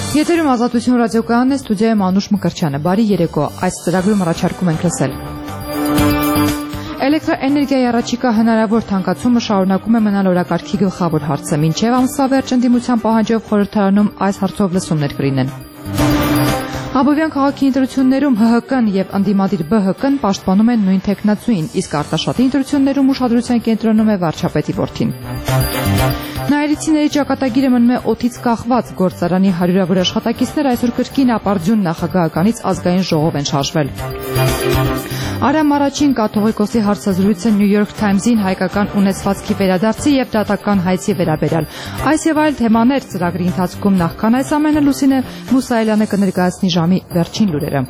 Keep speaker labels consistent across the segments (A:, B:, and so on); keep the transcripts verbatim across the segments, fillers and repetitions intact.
A: Եթերում Ազատություն ռադիոկայանն է, ստուդիայում Անուշ Մկրտչյանը։ Բարի երեկո, այս ծրագրում առաջարկում ենք լսել։ Էլեկտրաէներգիայի առաջիկա հնարավոր թանկացումը շարունակում է մնալ օրակարգի գլխավոր հարցը, մինչև ամսվա վերջ ընդդիմության պահանջով խորհրդարանում այս հարցով լսումներ կլինեն։ Աբովյան քաղաքի ընտրություններում Հ Հ Կն եւ ընդդիմադիր Բ Հ Կն պաշտպանում են նույն թեկնածուին, իսկ Արտաշատի ընտրություններում ուշադրության կենտրոնում է վարչապետի որդին։ Նայիրիցիների ճակատագիրը մնում է օդից կախված, գործարանի հարյուրավոր աշխատակիցներ այսօր կրկին ապարդյուն նախագահականից ազգային ժողով են շարժվել։ Արամ առաջին կաթողիկոսի հարցազրույցը New York Times-ին հայկական ունեցվածքի վերադարձի եւ դատական հայցի վերաբերյալ։ Այս եւ այլ թեմաներ ծրագրի ընթացքում նախքան այս ամենը Լուսինե Մուսայելյանը կներկայացնի ժամի վերջին լուրերը։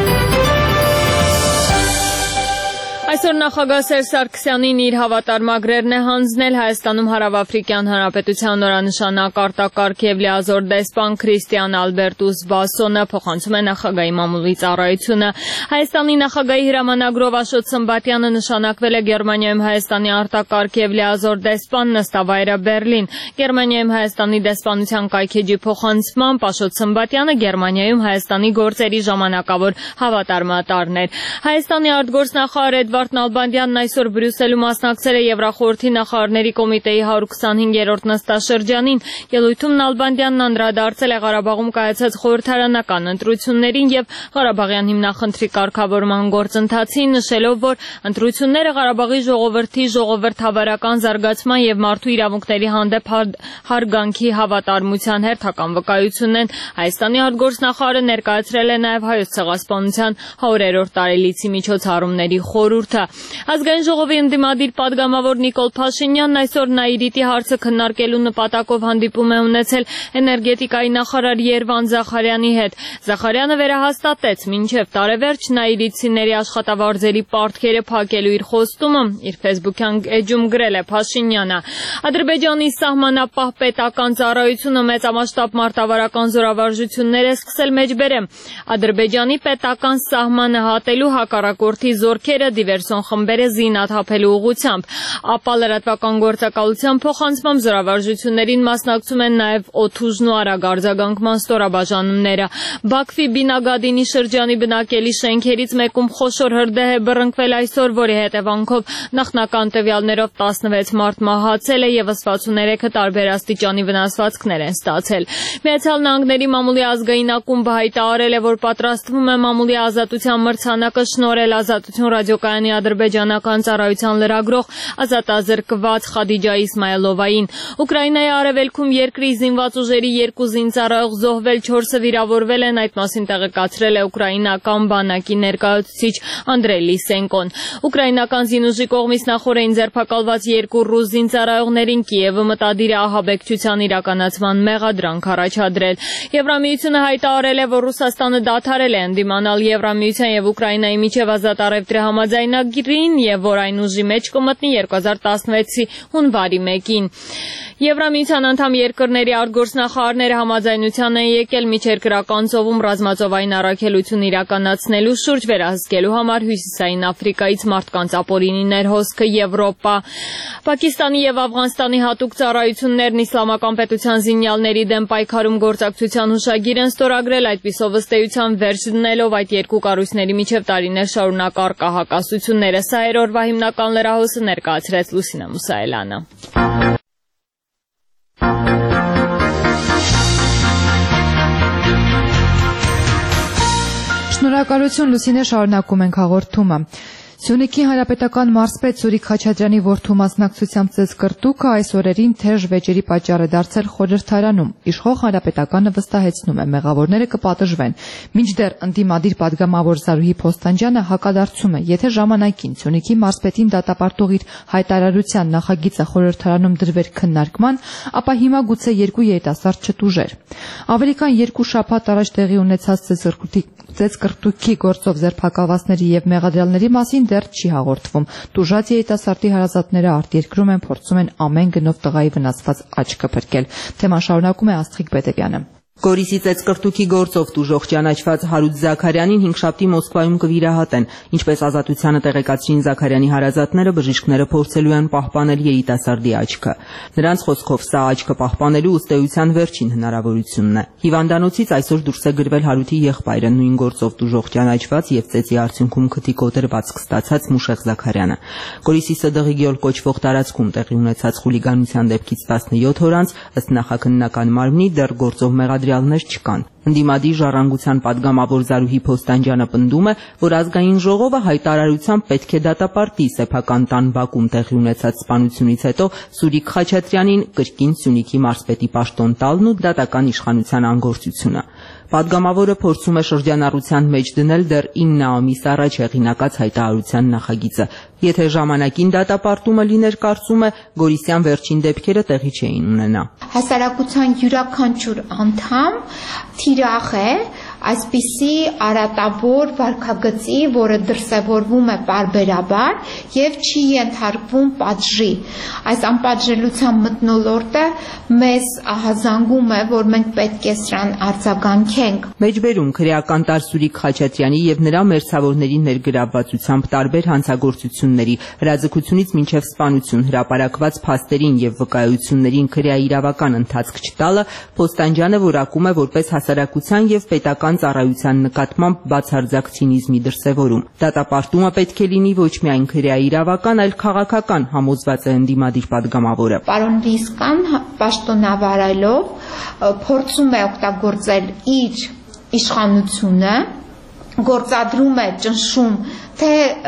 B: Այսօր նախագահ Սերժ Սարգսյանին իր հավատարմագրերն է հանձնել Հայաստանում Հարավաֆրիկյան Հանրապետության նորանշանակ արտակարգ եւ լիազոր դեսպան Քրիստիան Ալբերտուս Բասոնը փոխանցում է նախագահի մամուլի ծառայությունը։ Հայաստանի նախագահի հրամանագրով Աշոտ Սմբատյանը նշանակվել է Գերմանիայում Հայաստանի արտակարգ եւ լիազոր դեսպան, նստավայրը Բերլին։ Գերմանիայում Հայաստանի դեսպանության կայքեջի փոխանցմամբ Աշոտ Սմբատյանը Գերմանիայում Հայաստանի գործերի ժամանակավոր հավատարմատարն էր։ Հայաստանի արտգործնախարար Էդվարդ Նալբանդյանն այսօր Բրյուսելում մասնակցել է Եվրախորհրդի նախարարների կոմիտեի հարյուր քսանհինգերորդ նստաշրջանին։ Ելույթում Նալբանդյանն անդրադարձել է Ղարաբաղում կայացած խորհրդարանական ընտրություններին եւ Ղարաբաղյան հիմնախնդրի կարգավորման գործընթացին, նշելով, որ ընտրությունները Ղարաբաղի ժողովրդի ժողովրդավարական զարգացման եւ մարդու իրավունքների հանդեպ հարգանքի հավատարմության հերթական վկայությունն են։ Հայաստանի արտգործնախարարը ներկայացրել է նաեւ Հայոց ցեղասպանության հարյուրերորդ տարելիցի միջոցառումների խորհուրդը։ Ազգային ժողովի ընդդիմադիր падգամավոր Նիկոլ Փաշինյանն այսօր Նայիրիտի հարցը քննարկելու նպատակով հանդիպում է ունեցել էներգետիկայի նախարար Երվան Զախարյանի հետ։ Զախարյանը վերահաստատեց, մինչև տարեվերջ նայիրիցիների աշխատավարձերի պարտքերը փակելու իր խոստումը իր ֆեյսբուքյան էջում գրել է Փաշինյանը։ Ադրբեջանի սահմանապահ պետական ծառայությունը մեծամասշտաբ մարտավարական զորավարժություններ է սկսել մեջբերեմ։ Ադրբեջանի պետական սահմանը հատելու հակառակորդի զորքերը դիվերսիոն խմբերը զինաթափելու ուղղությամբ, ապա լրատվական գործակալության փոխանցմամբ զորավարժություններին մասնակցում են նաև օդուժն ու արագ արձագանքման ստորաբաժանումները։ Բաքվի Բինագադինի շրջանի բնակելի շենքերից մեկում խոշոր հրդեհ է բռնկվել այսօր, որի հետևանքով նախնական տվյալներով տասնվեց մարդ մահացել է եւ ըսպասուներեքը տարբեր աստիճանի վնասվածքներ են ստացել։ Միացյալ Նահանգների մամուլի ազգային ակումբը հայտարարել է, որ պատրաստվում է մամուլի ազատության մրցանակը շնորհել Ազատություն ռադիոկայանի ադրբեջանական ծառայության լրագրող ազատազրկված Խադիջա Իսմայելովային։ Ուկրաինայի արևելքում երկրի զինված ուժերի երկու զինծառայող զոհվել, չորսը վիրավորվել են, այդ մասին տեղեկացրել է ուկրաինական բանակի ներկայացուցիչ Անդրեյ Լիսենկոն։ Ուկրաինական զինուժի կողմից նախորդին ձերբակալված երկու ռուս զինծառայողներին Կիևը մտադիր է ահաբեկչության իրականացման մեղադրանք առաջադրել։ Եվրամիությունը հայտարարել է, որ Ռուսաստանը դադարել է ընդդիմանալ Եվրամիության եւ Ուկրաինայի միջև ազատ առևտրի համաձայնագրին եւ որ այն ուժի մեջ կմտնի երկու հազար տասնվեցի հունվարի մեկին։ Եվրամիության անդամ երկրների արտգործնախարարները համաձայնության են եկել միջերկրական ծովում ռազմածովային առաքելություն իրականացնելու շուրջ վերահսկելու համար Հյուսիսային Աֆրիկայից մարդկանց ապօրինի հոսքը Եվրոպա։ Պակիստանի եւ Աֆղանստանի հատուկ ծառայություններն իսլամական պետության զինյալների դեմ պայքարում գործակցության հուշագիր են ստորագրել, այդպիսով ըստ էության վերջ դնելով այդ երկու կառույցների միջև տարիներ շարունակ առկա հակասությունները։ Սա էր օրվա հիմնական լրահոսը, ներկայացրեց Լուսինե Մուսայելյանը։
A: Շնորհակալություն Լուսինե, շարունակում ենք հաղորդումը։ Սյունիքի հանրապետական մարզպետ Սուրիկ Խաչատրյանի որդու մասնակցությամբ ծեծ կրտուկը այս օրերին թեժ վեճերի պատճառ է դարձել խորհրդարանում։ Իշխող հանրապետականը վստահեցնում է, մեղավորները կպատժվեն։ Մինչդեռ ընդդիմադիր падգամավոր Զարուհի Փոստանջյանը հակադարձում է, եթե ժամանակին Սյունիքի մարզպետին դատապարտող իր հայտարարության նախագիծը խորհրդարանում դրվեր քննարկման, ապա հիմա գուցե երկու երիտասարդ չտուժեր։ Ավելի քան երկու շաբաթ առաջ տեղի ունեցած ծեծկռտուքի գործով ձերբակալվածների եւ մեղադրյալների մասին դեռ չի հաղորդվում։ Տուժած երիտասարդի հարազատները արտերկրում են, փորձում են ամեն գնով տղայի վնասված աչքը փրկել։ Թեման շարունակում է Աստղիկ Պետևյանը։
C: Գորիսի ծեծկրտուքի գործով տուժող ճանաչված Հարութ Զաքարյանին հինգշաբթի Մոսկվայում կվիրահատեն, ինչպես Ազատությանը տեղեկացրին Զաքարյանի հարազատները, բժիշկները փորձելու են պահպանել երիտասարդի աչքը։ Նրանց խոսքով սա աչքը պահպանելու ըստեյության վերջին հնարավորությունն է։ Հիվանդանոցից այսօր դուրս է գրվել Հարութի եղբայրը, նույն գործով տուժող ճանաչված եւ ծեծի արդյունքում քթի կոտրվածք ստացած Մուշեղ Զաքարյանը։ Գորիսի Սդղի գյուղ կոչվող տարածքում տեղի ունեցած խուլիգանության դեպքից տասնյոթ օր անց ըստ նախաքննական մարմնի դեռ գործով մեղադրյալներ չկան։ Ընդդիմադիր ժառանգության падգամավոր Զարուհի Փոստանջյանը պնդում է, որ ազգային ժողովը հայտարարությամբ պետք է դատապարտի սեփական տան բակում տեղի ունեցած սպանությունից հետո Սուրիկ Խաչատրյանին կրկին Սյունիքի մարզպետի պաշտոն տալն ու դատական իշխանության անգործությունը։ Падգամավորը փորձում է շրջանառության մեջ դնել դեռ ինը ամիս առաջ հեղինակած հայտարարության նախագիծը։ Եթե ժամանակին դատապարտումը լիներ, կարծում է, Գորիսյան վերջին դեպքերը տեղի չէին ունենա։
D: Հասարակության յուրաքանչյուր անդամ թիրախ է այսպիսի արատավոր վարքագծի, որը դրսևորվում է պարբերաբար եւ չի ենթարկվում պատժի։ Այս անպատժելիության մթնոլորտը մեզ ահազանգում է, որ մենք պետք է սրան արձագանքենք։
C: Մեջբերում քրեական տար Սուրիկ Խաչատրյանի եւ նրա մերձավորների ներգրավվածությամբ տարբեր հանցագործությունների, հրաձգությունից մինչև սպանություն, հրապարակված փաստերին եւ վկայություններին քրեաիրավական ընթացք չտալը Փոստանջյանը որակում է որպես հասարակության եւ պետական ծառայության նկատմամբ բացարձակ ցինիզմի դրսևորում։ Դատապարտումը պետք է լինի ոչ միայն քրեաիրավական, այլ քաղաքական, համոզված է ընդդիմադիր падգամավորը։
D: Պարոն Լիսկան պաշտոնավարելով փորձում է օգտագործել իր իշխանությունը, գործադրում է ճնշում թե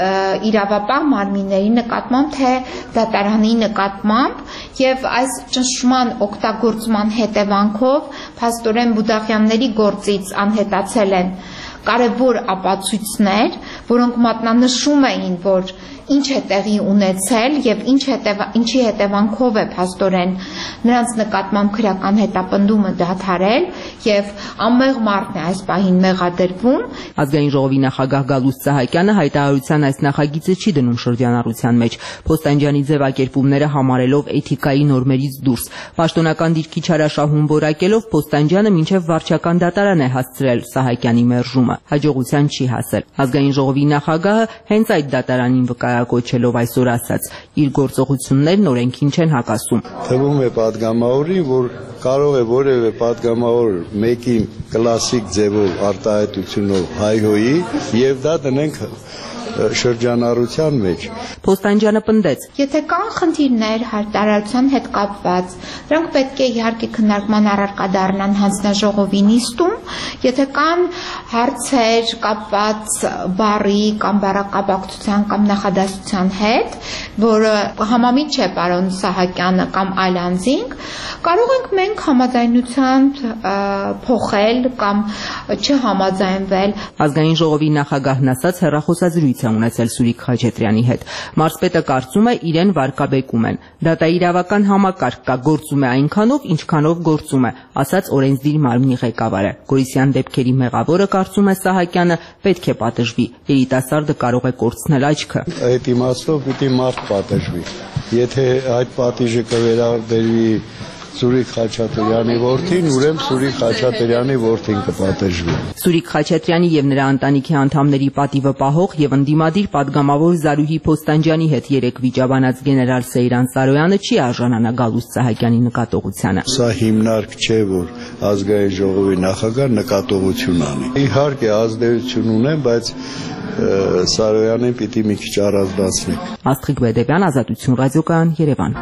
D: իրավապահ մարմինների նկատմամբ, թե դատարանի նկատմամբ եւ այս ճնշման օգտագործման հետևանքով փաստորեն Բուդաղյանների գործից անհետացել են կարևոր ապացույցներ, որոնք մատնանշում էին, որ ինչ է տեղի ունեցել եւ ինչ հետեւ ինչի հետևանքով է փաստորեն նրանց նկատմամբ քրեական հետապնդումը դադարել եւ անմեղ մարդն է այս պահին մեղադրվում։
C: Ազգային ժողովի նախագահ Գալուստ Սահակյանը հայտարարության այս նախագիծը չի դնում շրջանառության մեջ, Փոստանջյանի ձևակերպումները համարելով էթիկայի նորմերից դուրս։ Պաշտոնական դիրքի չարաշահում որակելով Փոստանջյանը մինչև վարչական դատարան է հասցրել Սահակյանի մերժումը, հաջողության չի հասել։ Ազգային ժողովի նախագահը հենց այդ դատարանին վկայակոչելով այսօր ասաց, իր գործողություններն օրենքին չեն հակասում։
E: Թվում է падգամավորին, որ կարող է որևէ падգամավոր մեկին կլասիկ ձևով արտահայտությունով հայհոյի եւ դա դնենք շրջանառության մեջ։
C: Փոստանջյանը պնդեց.
D: Եթե կան խնդիրներ հայտարարության հետ կապված, դրանք պետք է իհարկե քննարկման առարկա դառնան հանձնաժողովի նիստում, եթե կան հարցեր կապված բառի կամ բառակապակցության կամ նախադասության հետ, որը համամիտ չէ պարոն Սահակյանը կամ այլ անձինք, կարող ենք մենք համաձայնությամբ փոխել կամ չհամաձայնվել։
C: Ազգային ժողովի նախագահն ասաց հեռախոսազրույց ունեցել Սուրիկ Խաչատրյանի հետ։ Մարզպետը կարծում է իրեն վարկաբեկում են։ Դատաիրավական համակարգ կա, գործում է այնքանով, ինչքանով գործում է, ասաց օրենսդիր մարմնի ղեկավարը։ Գորիսյան դեպքերի մեղավորը կարծում է Սահակյանը պետք է պատժվի։ Երիտասարդը կարող է կորցնել աչքը։
E: Այդ իմաստով պիտի մարդ պատժվի։ Եթե այդ պատիժը կվերաբերվի Սուրիկ Խաչատրյանի որդին, ուրեմն Սուրիկ Խաչատրյանի որդին կպատժվի։
C: Սուրիկ Խաչատրյանի եւ նրա ընտանիքի անդամների պատիվը պահող եւ ընդդիմադիր падգամավոր Զարուհի Փոստանջյանի հետ երեք վիճաբանած գեներալ Սեյրան Սարոյանը չի արժանանա Գալուստ Սահակյանի նկատողությանը։
E: Սա հիմնարկ չէ, որ ազգային ժողովի նախագահ նկատողություն անի։ Իհարկե ազդեցություն ունեն, բայց Սարոյանին պիտի մի քիչ առանձնացնենք։
C: Աստղիկ Բեդեբյան, Ազատություն ռադիոկայան, Երևան։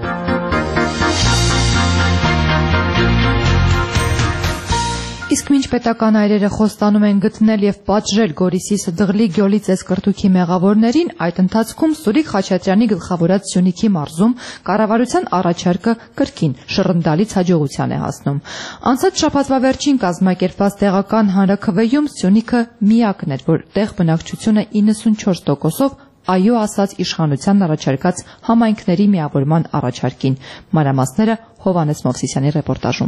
A: Իսկ մինչ պետական այրերը խոստանում են գտնել եւ պատժել Գորիսի Սդղլի գյուղի ծեսկրտուքի մեղավորներին, այդ ընթացքում Սուրիկ Խաչատրյանի գլխավորած Սյունիքի մարզում կառավարության առաջարկը կրկին շռնդալից հաջողության է հասնում։ Անցած շաբաթվա վերջին կազմակերպված տեղական հանրաքվեում Սյունիքը միակն էր, որ տեղ բնակչությունը իննսունչորս տոկոսով այո ասաց իշխանության առաջարկած համայնքների միավորման առաջարկին։ Մանրամասները Հովհաննես Մովսիսյանի ռեպորտաժում։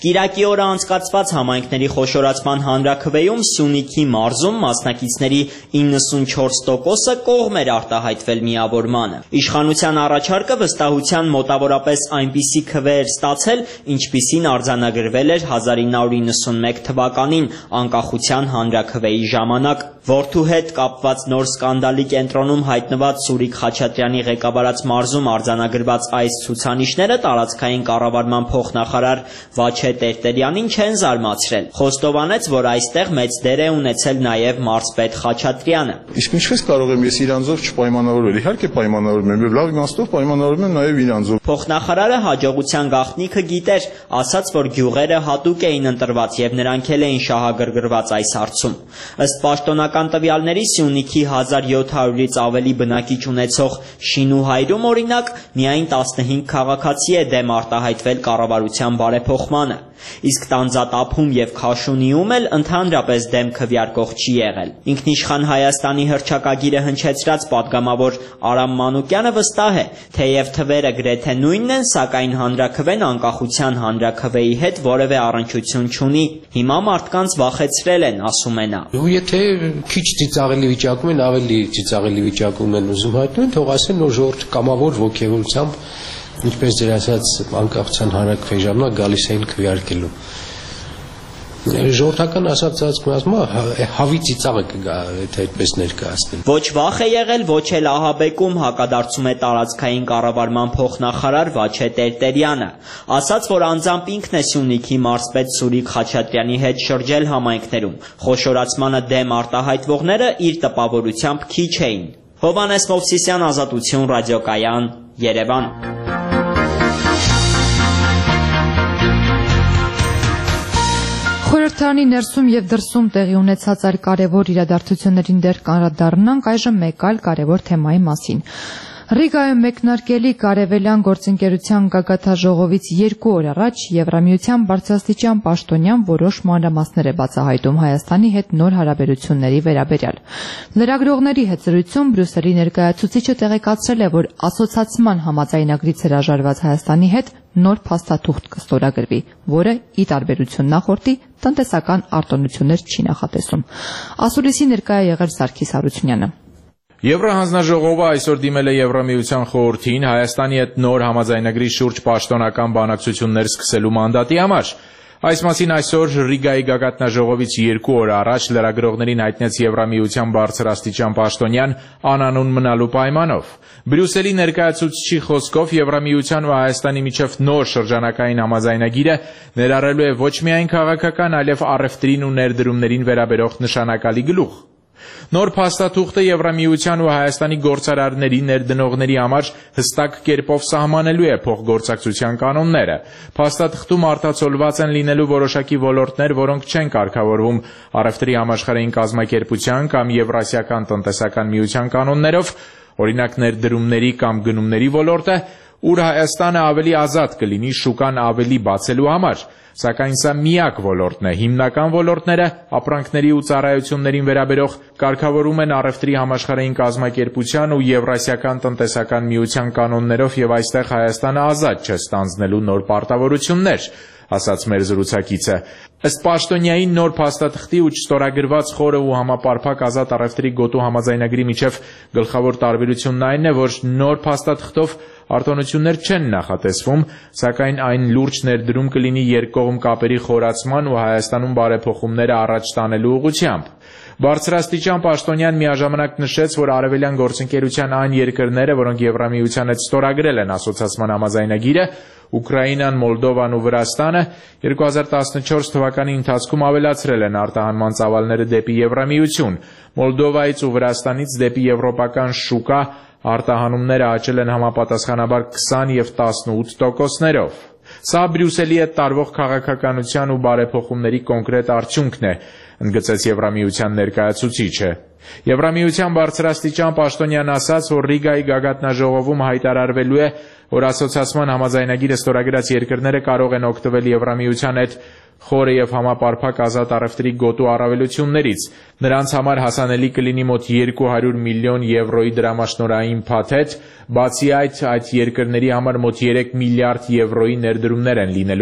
F: Կիրակի օրը անցկացված համայնքների խոշորացման հանրաքվեում Սյունիքի մարզում մասնակիցների իննսունչորս տոկոսը կողմ էր արտահայտվել միավորմանը։ Իշխանության առաջարկը վստահության մոտավորապես այնպիսի քվե էր ստացել, ինչպիսին արձանագրվել էր հազար ինը հարյուր իննսունմեկ թվականին անկախության հանրաքվեի ժամանակ։ Որդու հետ կապված նոր սկանդալի կենտրոնում հայտնված Սուրիկ Խաչատրյանի ղեկավարած մարզում արձանագրված այս ցուցանիշները տարածքային կառավարման փոխնախարար Վաչե Տերտերյանին չեն զարմացրել։ Խոստովանեց, որ այստեղ մեծ դեր է ունեցել նաև մարզպետ Խաչատրյանը։
G: Իսկ ինչպես կարող եմ ես իրանձով չպայմանավորվել։ Իհարկե պայմանավորվում եմ, լավ իմաստով պայմանավորվում եմ նաև իրանձով։
F: Փոխնախարարը հաջողության գաղտնիքը գիտեր, ասաց, որ գյուղերը հատուկ էին ընտրված եւ նրանք էլ էին շահագրգռված այս հարցում։ Ըստ պաշտոնական տվյալների Սյունիքի հազար յոթ հարյուրից ավելի բնակիչ ունեցող Շինուհայրում օրինակ միայն տասնհինգ քաղաքացի է դեմ արտահայտվել կառավարության բարեփոխմանը, իսկ Տանձատափում եւ Քաշունիում էլ ընդհանրապես դեմ քվեարկող չի եղել։ Ինքնիշխան Հայաստանի հռչակագիրը հնչեցրած падգամավոր Արամ Մանուկյանը վստահ է, թեև թվերը գրեթե նույնն են, սակայն հանրաքվեն անկախության հանրաքվեի հետ որևէ առնչություն չունի։ Հիմա մարդկանց վախեցրել են, ասում է նա։
H: Եթե քիչ ծիծաղելի վիճակում են, ավելի ծիծաղելի վիճակում են ուզում հայտնել, թող ասեն, որ ժողովուրդ կամավոր ոգևորությամբ, ինչպես ձեր ասած, անկախության հանրաքվեի ժամանակ գալիս էին քվեարկելու։ Ժողովրդական ասացածն ասում է հավի ծիծաղը կգա, եթե այդպես ներկայացնեն։
F: Ոչ վախ է եղել, ոչ էլ ահաբեկում, հակադարձում է տարածքային կառավարման փոխնախարար Վաչե Տերտերյանը։ Ասաց, որ անձամբ ինքն է Սյունիքի մարզպետ Սուրիկ Խաչատրյանի հետ շրջել համայնքներում։ Խոշորացմանը դեմ արտահայտվողները իր տպավորությամբ քիչ էին։ Հովհաննես Մովսիսյան, Ազատություն, ռադիոկայան, Երևան։
A: Խորհրդարանի ներսում եւ դրսում տեղի ունեցած այլ կարևոր իրադարձություններին դեռ կանրադառնանք այժմ մեկ այլ կարևոր թեմայի մասին։ Ռիգայում մեկնարկելի կարևելյան գործընկերության գագաթաժողովից երկու օր առաջ Եվրամիության բարձրաստիճան պաշտոնյան որոշ մանրամասներ է բացահայտում Հայաստանի հետ նոր հարաբերությունների վերաբերյալ։ Լրագրողների հետ զրույցում Բրյուսելի ներկայացուցիչը տեղեկացրել է, որ ասոցացման համաձայնագրից հրաժարված Հայաստանի հետ նոր փաստաթուղթ կստորագրվի, որը ի տարբերություն նախորդի տնտեսական արտոնություններ չի նախատեսում։ Ասուլիսի ներկայ է եղել Սարգիս Հարությունյանը։
I: Եվրահանձնաժողովը այսօր դիմել է Եվրամիության խորհրդին Հայաստանի հետ նոր համաձայնագրի շուրջ պաշտոնական բանակցություններ սկսելու մանդատի համար։ Այս մասին այսօր Ռիգայի գագաթնաժողովից երկու օր առաջ լրագրողներին հայտնեց Եվրամիության բարձրաստիճան պաշտոնյան անանուն մնալու պայմանով։ Բրյուսելի ներկայացուցիչի խոսքով Եվրամիության ու Հայաստանի միջև նոր շրջանակային համաձայնագիրը ներառելու է ոչ միայն քաղաքական, այլև առևտրին ու ներդրումներին վերաբերող նշանակալի գլուխ։ Նոր փաստաթուղթը Եվրամիության ու Հայաստանի գործարարների ներդնողների համար հստակ կերպով սահմանելու է փոխգործակցության կանոնները։ Փաստաթղթում արտացոլված են լինելու որոշակի ոլորտներ, որոնք չեն կարգավորվում առևտրի համաշխարհային կազմակերպության կամ Եվրասիական տնտեսական միության կանոններով, օրինակ ներդրումների կամ գնումների ոլորտը, ուր Հայաստանը ավելի ազատ կլինի շուկան ավելի բացելու համար։ Սակայն սա միակ ոլորտն է։ Հիմնական ոլորտները ապրանքների ու ծառայություններին վերաբերող կարգավորում են առևտրի համաշխարհային կազմակերպության ու Եվրասիական տնտեսական միության կանոններով եւ այստեղ Հայաստանը ազատ չէ ստանձնելու նոր պարտավորություններ, ասաց մեր զրուցակիցը։ Ըստ պաշտոնյայի նոր փաստաթղթի ու չստորագրված խորը ու համապարփակ ազատ առևտրի գոտու համաձայնագրի միջև գլխավոր տարբերությունն այն է, որ նոր փաստաթղթով արտոնություններ չեն նախատեսվում, սակայն այն լուրջ ներդրում կլինի երկկողմ կապերի խորացման ու Հայաստանում բարեփոխումները առաջ տանելու ուղղությամբ։ Բարձրաստիճան պաշտոնյան միաժամանակ նշեց, որ արևելյան գործընկերության այն երկրները, որոնք Եվրամիության հետ ստորագրել են ասոցիացման համաձայնագիրը, Ուկրաինան, Մոլդովան ու Վրաստանը երկու հազար տասնչորս թվականի ընթացքում ավելացրել են արտահանման ծավալները դեպի Եվրամիություն։ Մոլդովայից ու Վրաստանից դեպի եվրոպական շուկա արտահանումները աճել են համապատասխանաբար քսան եւ տասնութ տոկոսներով։ Սա Բրյուսելի հետ տարվող քաղաքականության ու բարեփոխումների կոնկրետ արդյունքն է, ընդգծեց Եվրամիության ներկայացուցիչը։ Եվրամիության բարձրաստիճան պաշտոնյան ասաց, որ Ռիգայի գագաթնաժողովում հայտարարվելու է, որ ասոցիացման համաձայնագիրը ստորագրած երկրները կարող են օգտվել Եվրամիության հետ խորը եւ համապարփակ ազատ առևտրի գոտու առավելություններից։ Նրանց համար հասանելի կլինի մոտ երկու հարյուր միլիոն եվրոյի դրամաշնորհային փաթեթ, բացի այդ, այդ երկրների համար մոտ երեք միլիարդ եվրոյի ներդրումներ են լինելու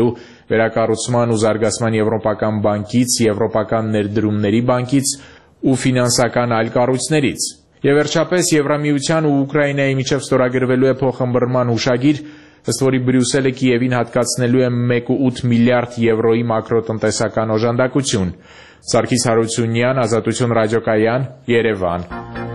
I: Վերակառուցման ու զարգացման Եվրոպական բանկից, Եվրոպական ներդրումների բանկից ու ֆինանսական այլ կառույցներից։ Եվ վերջապես Եվրամիության ու Ուկրաինայի միջև ստորագրվելու է փոխըմբռնման հուշագիր, ըստ որի Բրյուսելը Կիևին հատկացնելու է մեկ կόμμα ութ միլիարդ եվրոյի մակրոտնտեսական օժանդակություն։ Սարգիս Հարությունյան, Ազատություն ռադիոկայան, Երևան։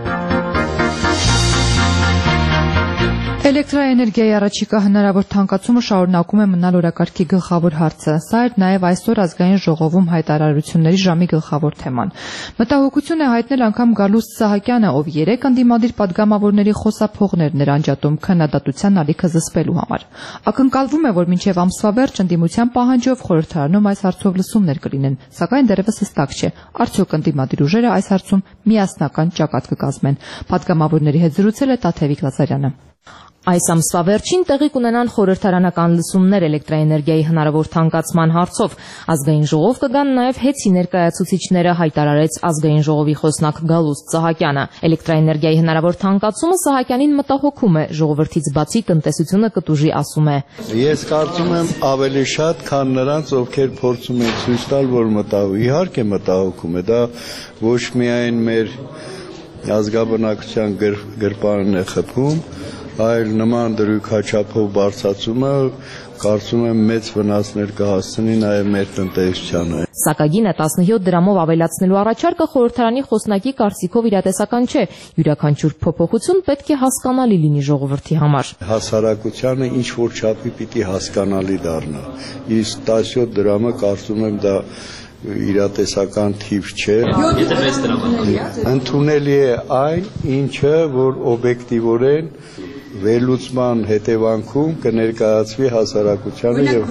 A: Էլեկտրաէներգիայի առաջիկա հնարավոր թանկացումը շարունակում է մնալ օրակարգի գլխավոր հարցը։ Սա էր նաև այսօր ազգային ժողովում հայտարարությունների ժամի գլխավոր թեման։ Մտահոգություն է հայտնել անգամ Գալուստ Սահակյանը, ով երեկ ընդդիմադիր падգամավորների խոսափողներն էր անջատում քննադատության ալիքը զսպելու համար։ Ակնկալվում է, որ մինչև ամսվա վերջ ընդդիմության պահանջով խորհրդարանում այս հարցով լսումներ կլինեն, սակայն դեռևս հստակ չէ, արդյոք ընդդիմադիր ուժերը այս հարցում միասնական ճակատ կկազմեն։ Падգամավորների հետ զրուցել է Տաթևիկ Ղազարյանը։
J: Այս ամսվա վերջին տեղի կունենան խորհրդարանական լսումներ էլեկտրաէներգիայի հնարավոր թանկացման հարցով։ Ազգային ժողով կգան նաև հեծի ներկայացուցիչները, հայտարարեց ազգային ժողովի խոսնակ Գալուստ Սահակյանը։ Էլեկտրաէներգիայի հնարավոր թանկացումը Սահակյանին մտահոգում է, ժողովրդից բացի տնտեսությունը կտուժի, ասում է։
E: Ես կարծում եմ ավելի շատ, քան նրանց, ովքեր փորձում են ցույց տալ, որ մտահոգ, իհարկե մտահոգում է, դա ոչ միայն մեր ազգաբնակության գրպանն է խփում, այլ նման դրույքաչափով բարձրացումը կարծում եմ մեծ վնասներ կհասցնի նաև մեր տնտեսությանը։
J: Սակագինը տասնյոթ դրամով ավելացնելու առաջարկը խորհրդարանի խոսնակի կարծիքով իրատեսական չէ։ Յուրաքանչյուր փոփոխություն պետք է հասկանալի լինի ժողովրդի համար։
E: Հասարակությանը ինչ որ չափի պիտի հասկանալի դառնա։ Իսկ տասնյոթ դրամը կարծում եմ դա իրատեսական թիվ չէ։ Ընդունելի է այն, ինչը որ օբյեկտիվորեն վերլուծման հետևանքում կներկայացվի հասարակությանը եւ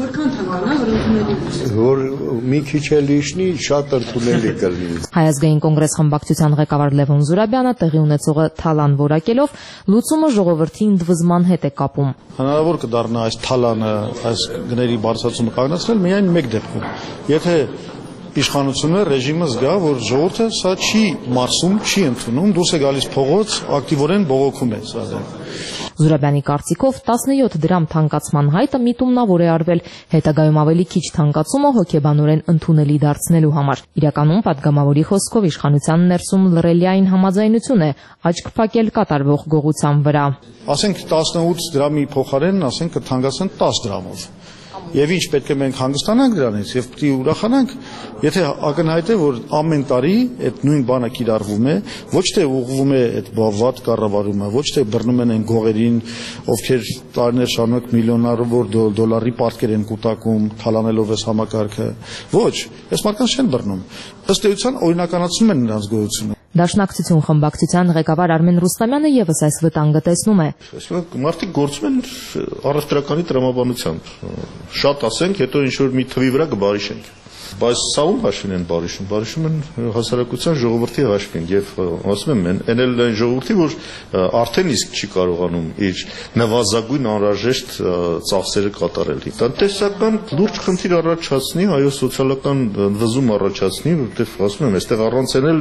E: որ մի քիչ էլ իշնի, շատ ընդունելի կլինի։
J: Հայ ազգային կոնգրես խմբակցության ղեկավար Լևոն Զուրաբյանը տեղի ունեցողը թալան որակելով լուծումը ժողովրդի ընդվզման հետ է կապում։
G: Հնարավոր կդառնա այս թալանը, այս գների բարձրացումը կանգնեցնել միայն մեկ դեպքում։ Եթե իշխանությունը ռեժիմը զգա, որ ժողովուրդը սա չի մարսում, չի ընդունում, դուրս է գալիս փողոց, ակտիվորեն բողոքում է սա։
J: Զուրաբյանի կարծիքով տասնյոթ դրամ թանկացման հայտը միտումնավոր է արվել, հետագայում ավելի քիչ թանկացումը հոգեբանորեն ընդունելի դարձնելու համար։ Իրականում падգամավորի խոսքով իշխանության ներսում լռելիային համաձայնություն է աչք փակել կատարվող գողության վրա։
G: Ասենք տասնութ դրամի փոխարեն, ասենք կթանկացնեն տասը դրամով։ Եվ ինչ պետք է մենք հանգստանանք դրանից եւ պետք է ուրախանանք, եթե ակնհայտ է, որ ամեն տարի այդ նույն բանը կիրառվում է, ոչ թե ուղղվում է այդ բավարար կառավարումը, ոչ թե բռնում են այն գողերին, ովքեր տարիներ շարունակ միլիոնավոր դոլարի պարտքեր են կուտակում, թալանելով այս համակարգը։ Ոչ, այս մարդկանց չեն բռնում։ Ըստ էության օրինականացնում են նրանց գոյությունը։
J: Դաշնակցություն խմբակցության ղեկավար Արմեն Ռուստամյանը եւս այս վտանգը տեսնում է։
G: Այսինքն մարդիկ գործում են առևտրականի տրամաբանությամբ։ Շատ ասենք, հետո ինչ որ մի թվի վրա կբարիշենք։ Բայց սա ում հաշվին են բարիշում, բարիշում են հասարակության ժողովրդի հաշվին եւ ասում եմ, այն էլ այն ժողովրդի, որ արդեն իսկ չի կարողանում իր նվազագույն անհրաժեշտ ծախսերը կատարել։ Տնտեսական լուրջ խնդիր առաջացնի, այո, սոցիալական վզում առաջացնի, որտեղ ասում եմ, այստեղ առանց էլ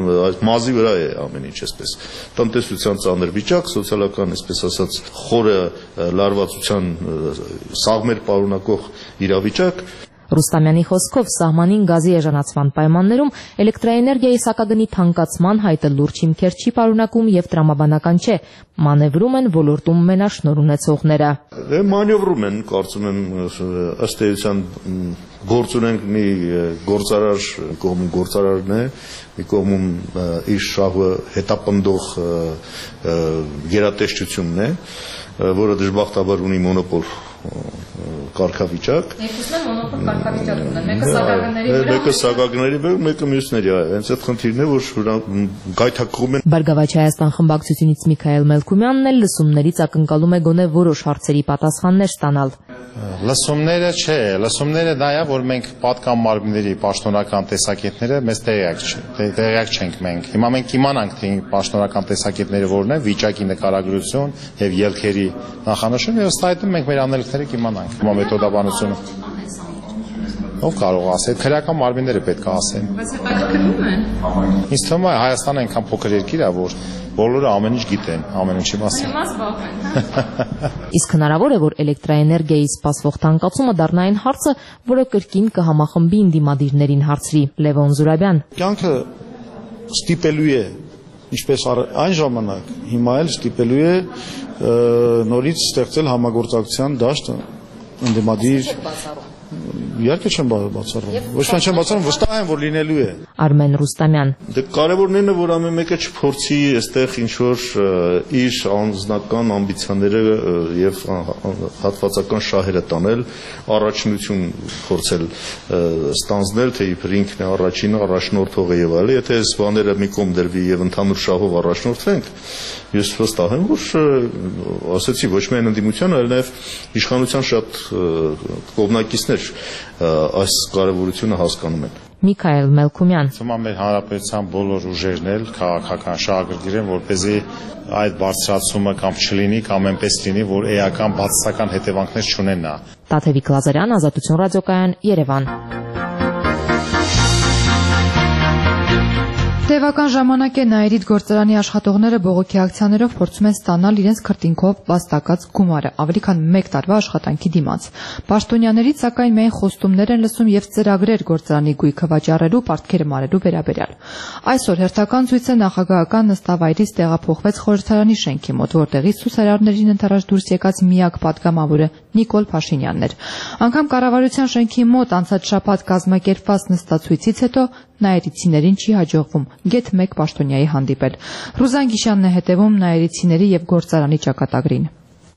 G: մազի վրա է ամեն ինչ, այսպես տնտեսության ծանր վիճակ, սոցիալական, այսպես ասած, խորը լարվածության սաղմեր պարունակող իրավիճակ։
J: Ռուստամյանի խոսքով սահմանին գազի էժանացման պայմաններում էլեկտրաէներգիայի սակագնի թանկացման հայտը լուրջ հիմքեր չի պարունակում եւ տրամաբանական չէ, մանևրում են ոլորտում մենաշնոր ունեցողները։
G: Մանևրում են, կարծում եմ, ըստ էության գործ ունենք մի գործարար, կողմում գործարարն է, մի կողմում իր շահը հետապնդող գերատեսչությունն է, որը դժբախտաբար ունի մոնոպոլ կարգավիճակ։
B: Երկուսն էլ մոնոպոլ կարգավիճակ ունեն, մեկը սակագների վրա,
G: մեկը սակագների վրա, մեկը մյուսների, այո, հենց այդ խնդիրն է, որ գայթակղում են։
J: Բարգավաճ Հայաստան խմբակցությունից Միքայել Մելքումյանն էլ լսումներից ակնկալում է գոնե որոշ հարցերի պատասխաններ ստանալ։
K: Լսումները չէ, լսումները դա է, որ մենք պատկան մարմինների պաշտոնական տեսակետները մեզ տեղյակ տեղյակ չենք մենք։ Հիմա մենք իմանանք, թե պաշտոնական տեսակետները որն են, վիճակի նկարագրություն եւ ելքերի նախանշում, եւ ըստ այդմ մենք մեր անելիքները կիմանանք։ Հիմա մեթոդաբանությունը Ով կարող է ասել, քրեական մարմինները պետք է ասեն։
B: Բայց այդ այդքրում են։
K: Ինձ թվում է Հայաստանը այնքան փոքր երկիր է, որ բոլորը ամեն ինչ գիտեն, ամեն ինչի մասին։
J: Իսկ հնարավոր է, որ էլեկտրաէներգիայի սպասվող թանկացումը դառնա այն հարցը, որը կրկին կհամախմբի ընդդիմադիրներին հարցրի Լևոն Զուրաբյան։
L: Կյանքը ստիպելու է, ինչպես այն ժամանակ, հիմա էլ ստիպելու է նորից ստեղծել համագործակցության դաշտ ընդդիմադիր Իհարկե չեմ բացառում։ Ոչ մի չեմ բացառում, վստահ եմ, որ լինելու է։
J: Արմեն Ռուստամյան։
G: Դե կարևորն είναι որ ամեն մեկը չփորձի այստեղ ինչ որ իր անձնական ամբիցիաները եւ հատվածական շահերը տանել, առաջնություն փորձել ստանձնել, թե իբր ինքն է առաջինը, առաջնորդողը եւ այլն։ Եթե այս բաները մի կողմ դրվի եւ ընդհանուր շահով առաջնորդվենք, ես վստահ եմ, որ ասեցի ոչ միայն ընդդիմությանը, այլ նաեւ իշխանության շատ կողմնակիցներ այս կարևորությունը հասկանում են։
J: Միքայել Մելքումյան։
K: Թվում է մեր հանրապետության բոլոր ուժերն էլ քաղաքական շահագրգիռ են, որպեսզի այդ բարձրացումը կամ չլինի, կամ այնպես լինի, որ էական բացասական հետևանքներ չունենա։
J: Տաթևիկ Լազարյան, Ազատություն ռադիոկայան, Երևան։
A: Տևական ժամանակ է Նաիրիդ գործարանի աշխատողները բողոքի ակցիաներով փորձում են ստանալ իրենց քրտինքով վաստակած գումարը, ավելի քան մեկ տարվա աշխատանքի դիմաց։ Պաշտոնյաներից սակայն միայն խոստումներ են լսում եւ ծրագրեր գործարանի գույքը վաճառելու, պարտքերը մարելու վերաբերյալ։ Այսօր հերթական ցույցը նախագահական նստավայրից տեղափոխվեց խորհրդարանի շենքի մոտ, որտեղից ցուցարարներին ընթരാճ դուրս եկած միակ պատգամավորը Նիկոլ Փաշինյանն էր։ Անգամ կառավարության շենքի մոտ անցած շաբաթ կազմակերպված նստացույցից հետո Նաիրիցիներին չի հաջողվում գեթ մեկ պաշտոնյայի հանդիպել։ Ռուզան Գիշյանն է հետևում Նաիրիցիների եւ գործարանի ճակատագրին։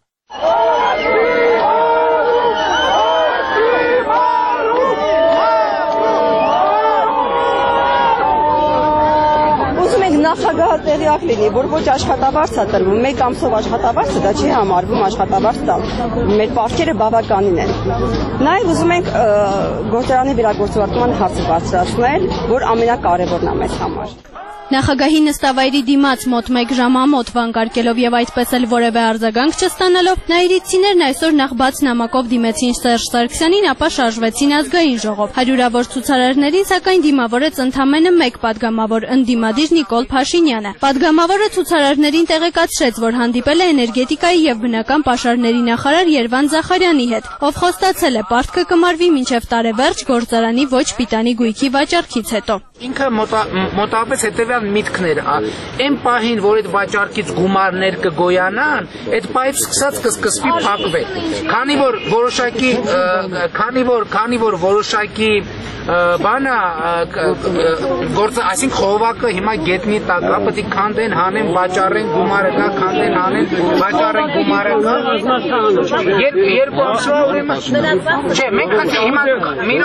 M: Նախագահը տեղյակ լինի, որ ոչ աշխատավարձ է տրվում, մեկ ամսով աշխատավարձը դա չի համարվում աշխատավարձ տալ։ Մեր պարտքերը բավականին են։ Նաև ուզում ենք գործարանի վերագործարկման հարցը բարձրացնել, որ ամենակարևորն է մեզ համար։
N: Նախագահի նստավայրի դիմաց մոտ մեկ ժամամոտ վանկարկելով եւ այդպես էլ որևէ արձագանք չստանալով նաիրիցիներն այսօր նախ բաց նամակով դիմեցին Սերժ Սարգսյանին, ապա շարժվեցին ազգային ժողով։ Հարյուրավոր ցուցարարներին սակայն դիմավորեց ընդամենը մեկ պատգամավոր ընդդիմադիր Նիկոլ Փաշինյանը։ Պատգամավորը ցուցարարներին տեղեկացրեց, որ հանդիպել է էներգետիկայի եւ բնական պաշարների նախարար Երվան Զախարյանի հետ, ով խոստացել է պարտքը կմարվի մինչեւ տարեվերջ գործարանի ոչ պիտանի գույքի վաճառքից հետո։
O: Ինքը մոտավորապես հետևյալ միտքն էր, այն պահին, որ այդ վաճառքից գումարներ կգոյանան, այդ պահից սկսած կսկսվի փակվել։ Քանի որ որոշակի, քանի որ, քանի որ որոշակի բանը գործը, այսինքն խողովակը հիմա գետնի տակ է, պետք է քանդեն, հանեն, վաճառեն, գումարը կա, քանդեն, հանեն, վաճառեն, գումարը կա։ Երկու ամսվա ուրեմն։ Չէ, մենք հիմա մի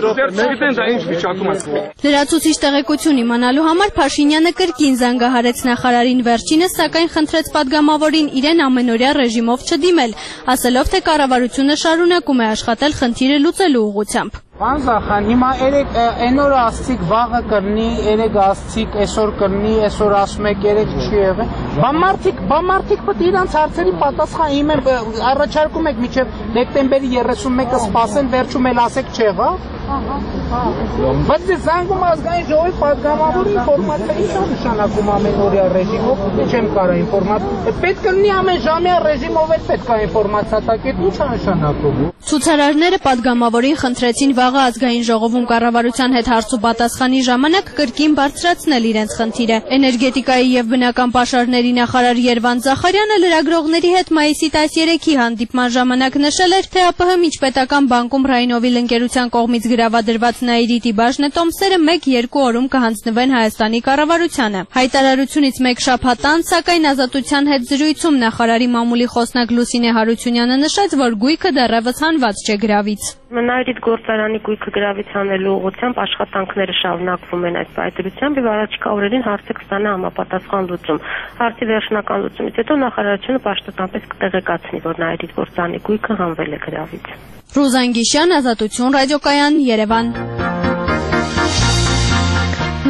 O: րոպե։
N: Լրացուցիչ տեղեկություն իմանալու համար Փաշինյանը կրկին զանգահարեց նախարարին վերջինս, սակայն խնդրեց պատգամավորին իրեն ամենօրյա ռեժիմով չդիմել, ասելով, թե կառավարությունը շարունակում է աշխատել խնդիրը լուծելու ուղղությամբ։
O: Պարոն Զախարյան, հիմա երեք այն օրը ասցիք վաղը կրնի, երեք ասցիք այսօր կրնի, այսօր ասում եք երեք չի եղել։ Բամարտիկ, բամարտիկ պետք է իրանց հարցերի պատասխան իմեն առաջարկում եք մինչև դեկտեմբերի երեսունմեկը սպասեն, վերջում էլ ասեք չեղավ։ Բայց դե զանգում ազգային ժողովի պատգամավորի ինֆորմացիա ինչ է նշանակում ամենօրյա ռեժիմով, չեմ կարող ինֆորմացիա։ Պետք է լինի ամեն ժամյա ռեժիմով էլ պետք է ինֆորմացիա տակ, ինչ է նշանակում։
N: Ցուցարարները պատգամավորին խնդրեցին վաղը ազգային ժողովում կառավարության հետ հարց ու պատասխանի ժամանակ կրկին բարձրացնել իրենց խնդիրը։ Էներգետիկայի եւ բնական պաշարների նախարար Երվան Զախարյանը լրագրողների հետ մայիսի տասներեքի հանդիպման ժամանակ նշել էր, թե ԱՊՀ միջպետական բանկում Ռայնովիլ ընկերության կողմից գրավադրված Նաիրիտի բաժնետոմսերը մեկ-երկու օրում կհանձնվեն Հայաստանի կառավարությանը։ Հայտարարությունից մեկ շաբաթ անց, սակայն Ազատության հետ զրույցում նախարարի մամուլի խոսնակ Լուսինե Հարությունյանը նշեց, որ գույքը դեռևս հանված չէ գրավից։
P: Նաիրիտ գործարանի գույքը գրավից հանելու ուղղությամբ աշխատանքները շարունակվում են այս պայմանությամբ եւ առաջիկա օրերին հարցը կստանա համապատասխան լուծում։ Հարցի վերջնական լուծումից հետո նախարարությունը պաշտոնապես կտեղեկացնի, որ Նաիրիտ գործարանի գույքը հանվել է գրավից։
N: Ռուզան Գիշյան, Ազատություն ռադիոկայան, Երևան։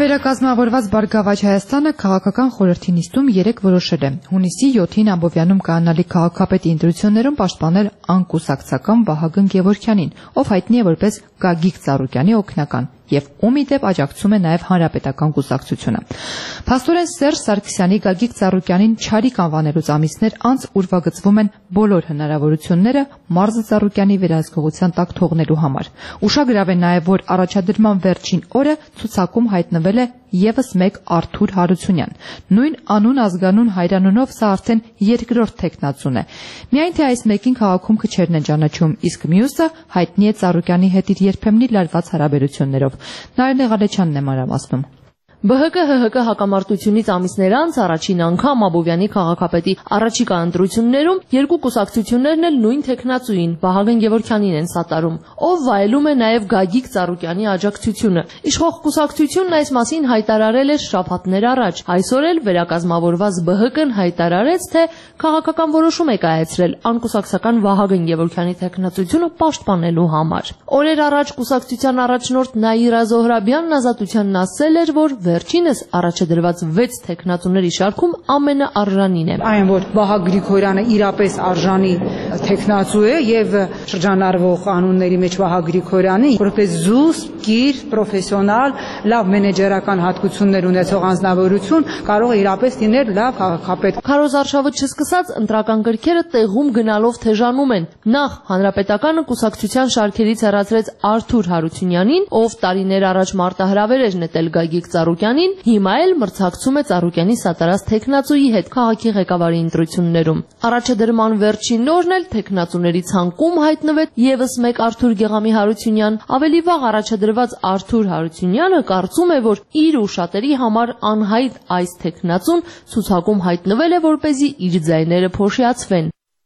A: Վերակազմավորված Բարգավաճ Հայաստանը քաղաքական խորհրդի նիստում երեկ որոշել է հունիսի յոթին Ամբովյանում կայանալիք քաղաքապետի ընտրություններում պաշտպանել անկուսակցական Վահագն Գևորգյանին, ով հայտնի է որպես Գագիկ Ծառուկյանի օգնական եւ ում ի դեպ աջակցում է նաեւ Հանրապետական կուսակցությունը։ Փաստորեն Սերժ Սարգսյանի Գագիկ Ծառուկյանին չարիք անվանելուց ամիսներ անց ուրվագծվում են բոլոր հնարավորությունները Մարզը Ծառուկյանի վերահսկողության տակ թողնելու համար։ Ուշագրավ է նաեւ, որ առաջադրման վերջին օրը ցուցակում հայտնվել է եւս մեկ Արթուր Հարությունյան։ Նույն անուն ազգանուն հայրանունով սա արդեն երկրորդ թեկնածուն է։ Միայն թե այս մեկին քաղաքում քչերն են ճանաչում, իսկ մյուսը հայտնի է Ծառուկյանի հետ իր երբեմնի լարված հարաբերություններով։ Նարինե Ղալեչյանն է մանրամասնում։
J: Բ Հ Կ Հ Հ Կ հակամարտությունից ամիսներ անց առաջին անգամ Ամբովյանի քաղաքապետի առաջիկա ընտրություններում երկու կուսակցություններն էլ նույն թեկնածուին Վահագն Գևորգյանին են սատարում, ով վայելում է նաև Գագիկ Ծառուկյանի աջակցությունը։ Իշխող կուսակցությունն այս մասին հայտարարել էր շաբաթներ առաջ։ Այսօր էլ վերակազմավորված Բ Հ Կ-ն հայտարարեց, թե քաղաքական որոշում է կայացրել անկուսակցական Վահագն Գևորգյանի թեկնածությունը պաշտպանելու համար։ Օրեր առաջ կուսակցության առաջնորդ Նաիրա Զոհրաբյանն Ազատությանն ասել էր, որ վերջինս առաջադրված վեց թեկնածուների շարքում ամենաարժանին է։
Q: Այն որ Վահագն Գրիգորյանը իրապես արժանի թեկնածու է եւ շրջանառվող անունների մեջ Վահագն Գրիգորյանը որպես զուսպ, գիր, պրոֆեսիոնալ, լավ մենեջերական հատկություններ ունեցող անձնավորություն կարող է իրապես լինել լավ քաղաքապետ։
J: Քարոզ արշավը չսկսած ընտրական գրքերը տեղում գնալով թեժանում են։ Նախ Հանրապետականը կուսակցության շարքերից հեռացրեց Արթուր Հարությունյանին, ով տարիներ առաջ մարտահրավեր էր նետել Գագիկ Ծառուկյանին, հիմա էլ մրցակցում է Ծառուկյանի սատարած թեկնածուի հետ քաղաքի ղեկավարի ընտրություններում։ Առաջադրման վերջին օրն էլ թեկնածուների ցանկում հայտնվեց եւս մեկ Արթուր Գեղամի Հարությունյան։ Ավելի վաղ առաջադրված Արթուր Հարությունյանը կարծում է, որ իր ու շատերի համար անհայտ այս թեկնածուն ցուցակում հայտնվել է, որպեսզի իր ձայները փոշիացվեն։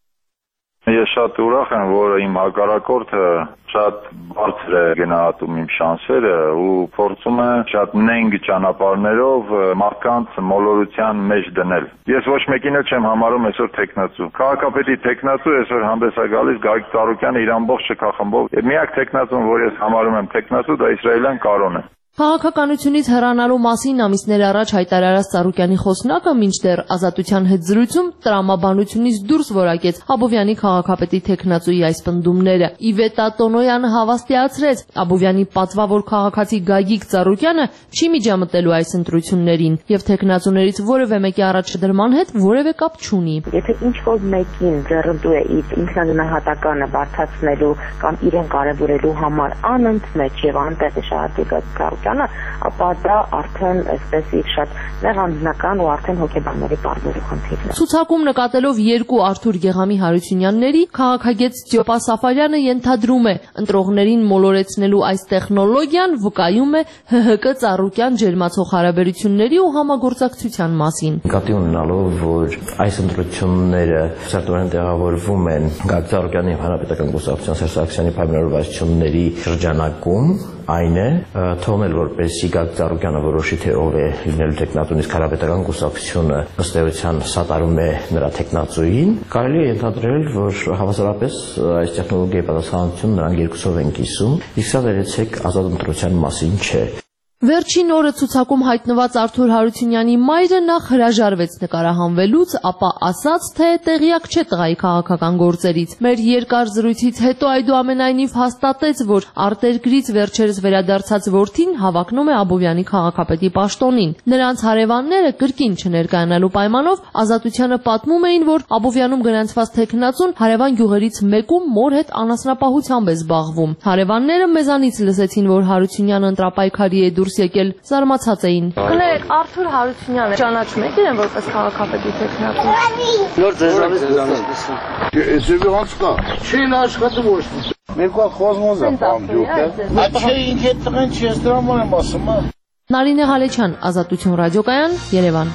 R: Ես շատ ուրախ եմ, որ իմ հակառակորդը շատ բարձր է գնահատում իմ շանսերը ու փորձում է շատ նենգ ճանապարհներով մարդկանց մոլորության մեջ դնել։ Ես ոչ մեկին էլ չեմ համարում այսօր թեկնածու։ Քաղաքապետի թեկնածու այսօր հանդես է գալիս Գագիկ Ծառուկյանը իր ամբողջ շքախմբով։ Միակ թեկնածուն, որ ես համարում եմ թեկնածու, դա իսրայելյան Կարոն է։
J: Քաղաքականությունից հեռանալու մասին ամիսներ առաջ հայտարարած Ծառուկյանի խոսնակը մինչդեռ Ազատության հետ զրույցում տրամաբանությունից դուրս որակեց Աբովյանի քաղաքապետի թեկնածուի այս պնդումները։ Իվետա Տոնոյանը հավաստիացրեց, Աբովյանի պատվավոր քաղաքացի Գագիկ Ծառուկյանը չի միջամտելու այս ընտրություններին եւ թեկնածուներից որևէ մեկի առաջադրման հետ որևէ կապ չունի։
S: Եթե ինչ-որ մեկին ձեռնտու է իր ինքնագնահատականը բարդացնելու կամ իրեն կարևորելու համար անընդմեջ եւ անտեղ շահարկել ապա դա արդեն այսպես իր շատ նեղանձնական ու արդեն հոգեբանների պարբերու խնդիրն է։
J: Ցուցակում նկատելով երկու Արթուր Գեղամի Հարությունյանների, քաղաքագետ Ստյոպա Սաֆարյանը ենթադրում է, ընտրողներին մոլորեցնելու այս տեխնոլոգիան վկայում է Հ Հ Կ Ծառուկյան ջերմացող հարաբերությունների ու համագործակցության մասին։
T: Նկատի ունենալով, որ այս ընտրությունները սերտորեն տեղավորվում են Գագիկ Ծառուկյանի Հանրապետական կուսակցության Սերժ Սարգսյանի պայմանավորվածությունների շրջանակում, այն է թողնել որպեսզի Գագիկ Ծառուկյանը որոշի թե ով է լինելու թեկնածուն, իսկ Հանրապետական կուսակցությունը ըստ էության սատարում է նրա թեկնածուին, կարելի է ենթադրել, որ հավասարապես այս տեխնոլոգիայի պատասխանատվությունը նրանք երկուսով են կիսում, իսկ սա վերեցեք ազատ ընտրության մասին չէ։
J: Վերջին օրը ցուցակում հայտնված Արթուր Հարությունյանի մայրը նախ հրաժարվեց նկարահանվելուց, ապա ասաց, թե տեղյակ չէ տղայի քաղաքական գործերից։ Մեր երկար զրույցից հետո այդուամենայնիվ հաստատեց, որ արտերկրից վերջերս վերադարձած որդին հավակնում է Աբովյանի քաղաքապետի պաշտոնին։ Նրանց հարևանները կրկին չներկայանալու պայմանով Ազատությանը պատմում էին, որ Աբովյանում գնացված թեկնածուն հարևան գյուղերից մեկում մոր հետ անասնապահությամբ է զբաղվում։ Հարևանները մեզանից լսեցին, որ Հարությունյանը ընտրապայքարի է դուրս եկել, զարմացած էին։ Գնացեք, Արթուր Հարությունյանը ճանաչում եք իրեն որպես քաղաքապետի թեկնածու։
U: Նոր ձեզանից լսում։ Ես ևս ոնց կա։ Չեն աշխատում ոչ մի։ Մենք կա խոզմոզ է բամ ջուկը։ Աչե ինքը տղեն չես դրաման եմ ասում։
J: Նարինե Ղալեչյան, Ազատություն ռադիոկայան, Երևան։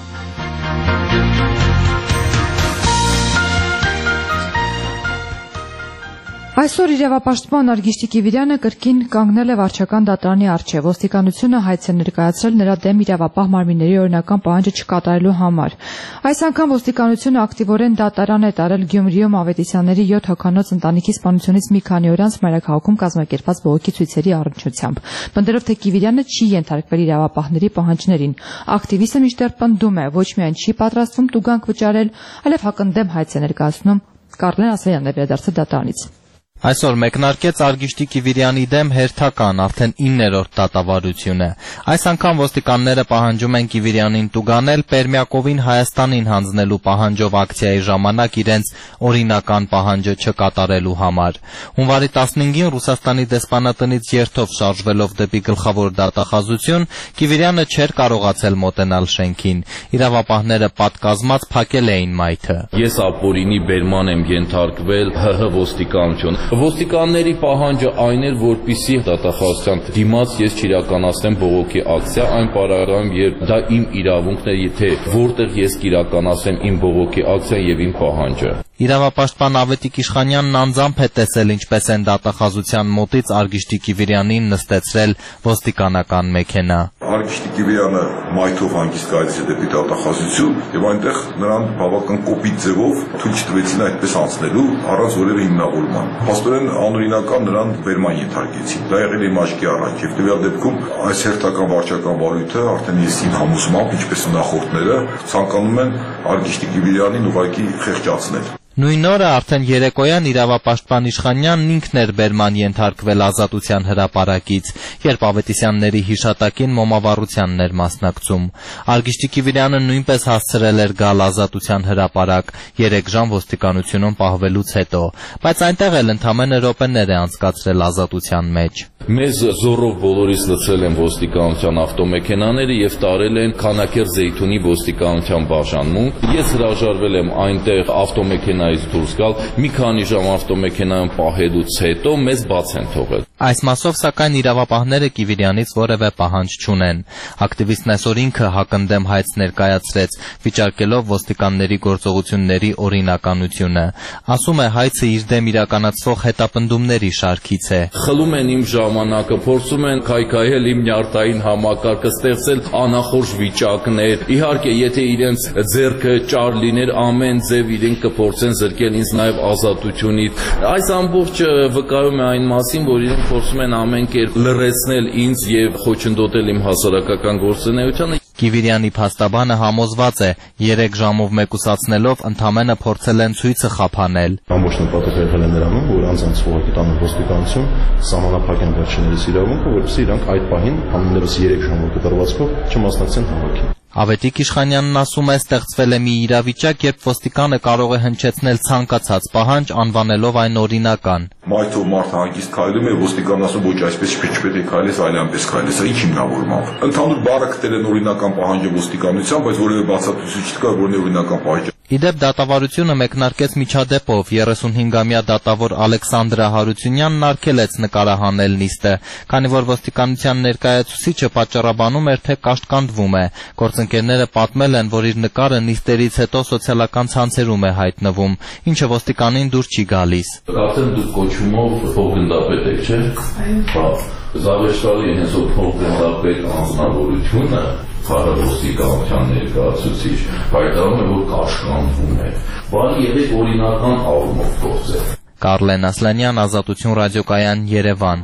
A: Այսօր իրավապաշտպան Արգիշտի Կիվիրյանը կրկին կանգնել է վարչական դատարանի առջև։ Ոստիկանությունը հայց է ներկայացրել նրա դեմ իրավապահ մարմինների օրինական պահանջը չկատարելու համար։ Այս անգամ ոստիկանությունը ակտիվորեն դատարան է տարել Գյումրիում Ավետիսյանների յոթ հոգանոց ընտանիքի սպանությունից մի քանի օր անց մայրաքաղաքում կազմակերպված բողոքի ցույցերի առնչությամբ։ Պնդելով, թե Կիվիրյանը չի ենթարկվել իրավապահների պահանջներին, ակտիվիստը մինչդեռ պնդում է, ոչ միայն չի պատրաստվում տուգանք վճարել, այլև հակընդդեմ հայց է ներկայացնում։ Կարլեն Ասայանն է վերադարձել դատարանից։
D: Այսօր մեկնարկեց Արգիշտի Կիվիրյանի դեմ հերթական արդեն իններորդ դատավարությունը։ Այս անգամ ոստիկանները պահանջում են Կիվիրյանին տուգանել Պերմյակովին Հայաստանին հանձնելու պահանջով ակցիայի ժամանակ իրենց օրինական պահանջը չկատարելու համար։ Հունվարի տասնհինգին Ռուսաստանի դեսպանատնից երթով շարժվելով դեպի գլխավոր դատախազություն, Կիվիրյանը չէր կարողացել մոտենալ շենքին։ Իրավապահները պատկազմած փակել էին մայթը։
V: Ես ապօրինի բերման եմ ենթարկվել ՀՀ ոստիկանություն։ Ոստիկանների պահանջը այն էր, որպիսի դատախազության դիմաց ես չիրականացնեմ բողոքի ակցիա, այն պարագայում, երբ դա իմ իրավունքն է, եթե որտեղ ես կիրականացնեմ իմ բողոքի ակցիան եւ իմ պահանջը։
D: Իրավապաշտպան Ավետիք Իշխանյանն անձամբ է տեսել, ինչպես են դատախազության մոտից Արգիշտի Կիվիրյանին նստեցրել ոստիկանական մեքենա։
W: Արգիշտի Կիվիրյանը մայթով հանգիստ գալիս է դեպի դատախազություն եւ այնտեղ նրան բավական կոպիտ ձևով թույլ չտվեցին այդպես անցնելու առանց որևէ հիմնավորման։ Փաստորեն անօրինական նրան բերման ենթարկեցին։ Դա եղել է մաշկի առաջ եւ տվյալ դեպքում այս հերթական վարչական վարույթը արդեն ես իմ համոզմամբ, ինչպես նախորդները, ցանկանում են Արգիշտի Կիվիրյանին ուղղակի խեղճացնել։
D: Նույն օրը արդեն երեկոյան իրավապաշտպան Իշխանյանն ինքն էր բերման ենթարկվել Ազատության հրապարակից, երբ Ավետիսյանների հիշատակին մոմավառությանն էր մասնակցում։ Արգիշտի Կիվիրյանը նույնպես հասցրել էր գալ Ազատության հրապարակ երեք ժամ ոստիկանությունում պահվելուց հետո, բայց այնտեղ էլ ընդամենը րոպեներ է անցկացրել Ազատության մեջ։
V: Մեզ զորով բոլորից լցրել են ոստիկանության ավտոմեքենաները եւ տարել են Քանաքեր Զեյթունի ոստիկանության բաժանմունք։ Ես հրաժարվել եմ այնտեղ ավտոմեքենայից դուրս գալ, մի քանի ժամ ավտոմեքենայում պահելուց հետո մեզ բաց են թողել։
D: Այս մասով սակայն իրավապահները Կիվիրյանից որևէ պահանջ չունեն։ Ակտիվիստն այսօր ինքը հակընդդեմ հայց ներկայացրեց, վիճարկելով ոստիկանների գործողությունների օրինականությունը։ Ասում է, հայցը իր դեմ իրականացվող հետապնդումների շարքից է։
V: Խլում են իմ ժամանակը, փորձում են քայքայել իմ նյարդային համակարգը, ստեղծել անախորժ վիճակներ։ Իհարկե, եթե իրենց ձեռքը ճար լիներ, ամեն ձև իրենք կփորձեն զրկել ինձ նաև ազատությունից։ Այս ամբողջը վկայում է այն մասին, որ իրենք փորձում են ամեն կերպ լրացնել ինձ եւ խոչընդոտել իմ հասարակական գործունեությանը։
D: Կիվիրյանի փաստաբանը համոզված է, երեք ժամով մեկուսացնելով ընդամենը փորձել են ցույցը խափանել։
G: Ամբողջ նպատակը եղել է նրանում, որ անձանց ուղղակի տանեն ոստիկանություն, սահմանափակեն վերջիններիս իրավունքը, որպեսզի իրանք այդ պահին ամենևս երեք ժամվա կտրվածքով չմասնակցեն հավաքին։
D: Ավետիք Իշխանյանն ասում է, ստեղծվել է մի իրավիճակ, երբ ոստիկանը կարող է հնչեցնել ցանկացած պահանջ, անվանելով այն օրինական։
W: Մայթով մարդ հանգիստ քայլում է, ոստիկանն ասում ոչ այսպես չպետք է քայլես, այլ այնպես քայլես, ինչ հիմնավորմամբ։ Ընդհանուր բառը գտել են օրինական պահանջը ոստիկանության, բայց որևէ բացատրություն չկա, որն է օրինական պահանջ։
D: Իդեպ դատավարությունը մեկնարկեց միջադեպով, երեսունհինգամյա դատավոր Ալեքսանդրա Հարությունյանն արգելեց նկարահանել նիստը, քանի որ ոստիկանության ներկայացուցիչը պատճառաբանում էր, թե կաշտկանդվում է։ Գործընկերները պատմել են, որ իր նկարը նիստերից հետո սոցիալական ցանցերում է հայտնվում, ինչը ոստիկանին դուր չի գալիս։
V: Կարծեմ դուք կոչումով փոխգնդապետ եք, չէ՞։ Հա։ Զավեշտալի է հենց փոխգնդապետ անձնավորությունը Ոստիկանության ներկայացուցիչ հայտարարում է, որ կաշկանդվում է։ Բանի եղեք օրինական առումով գործել։
D: Կարլեն Ասլանյան, Ազատություն ռադիոկայան, Երևան։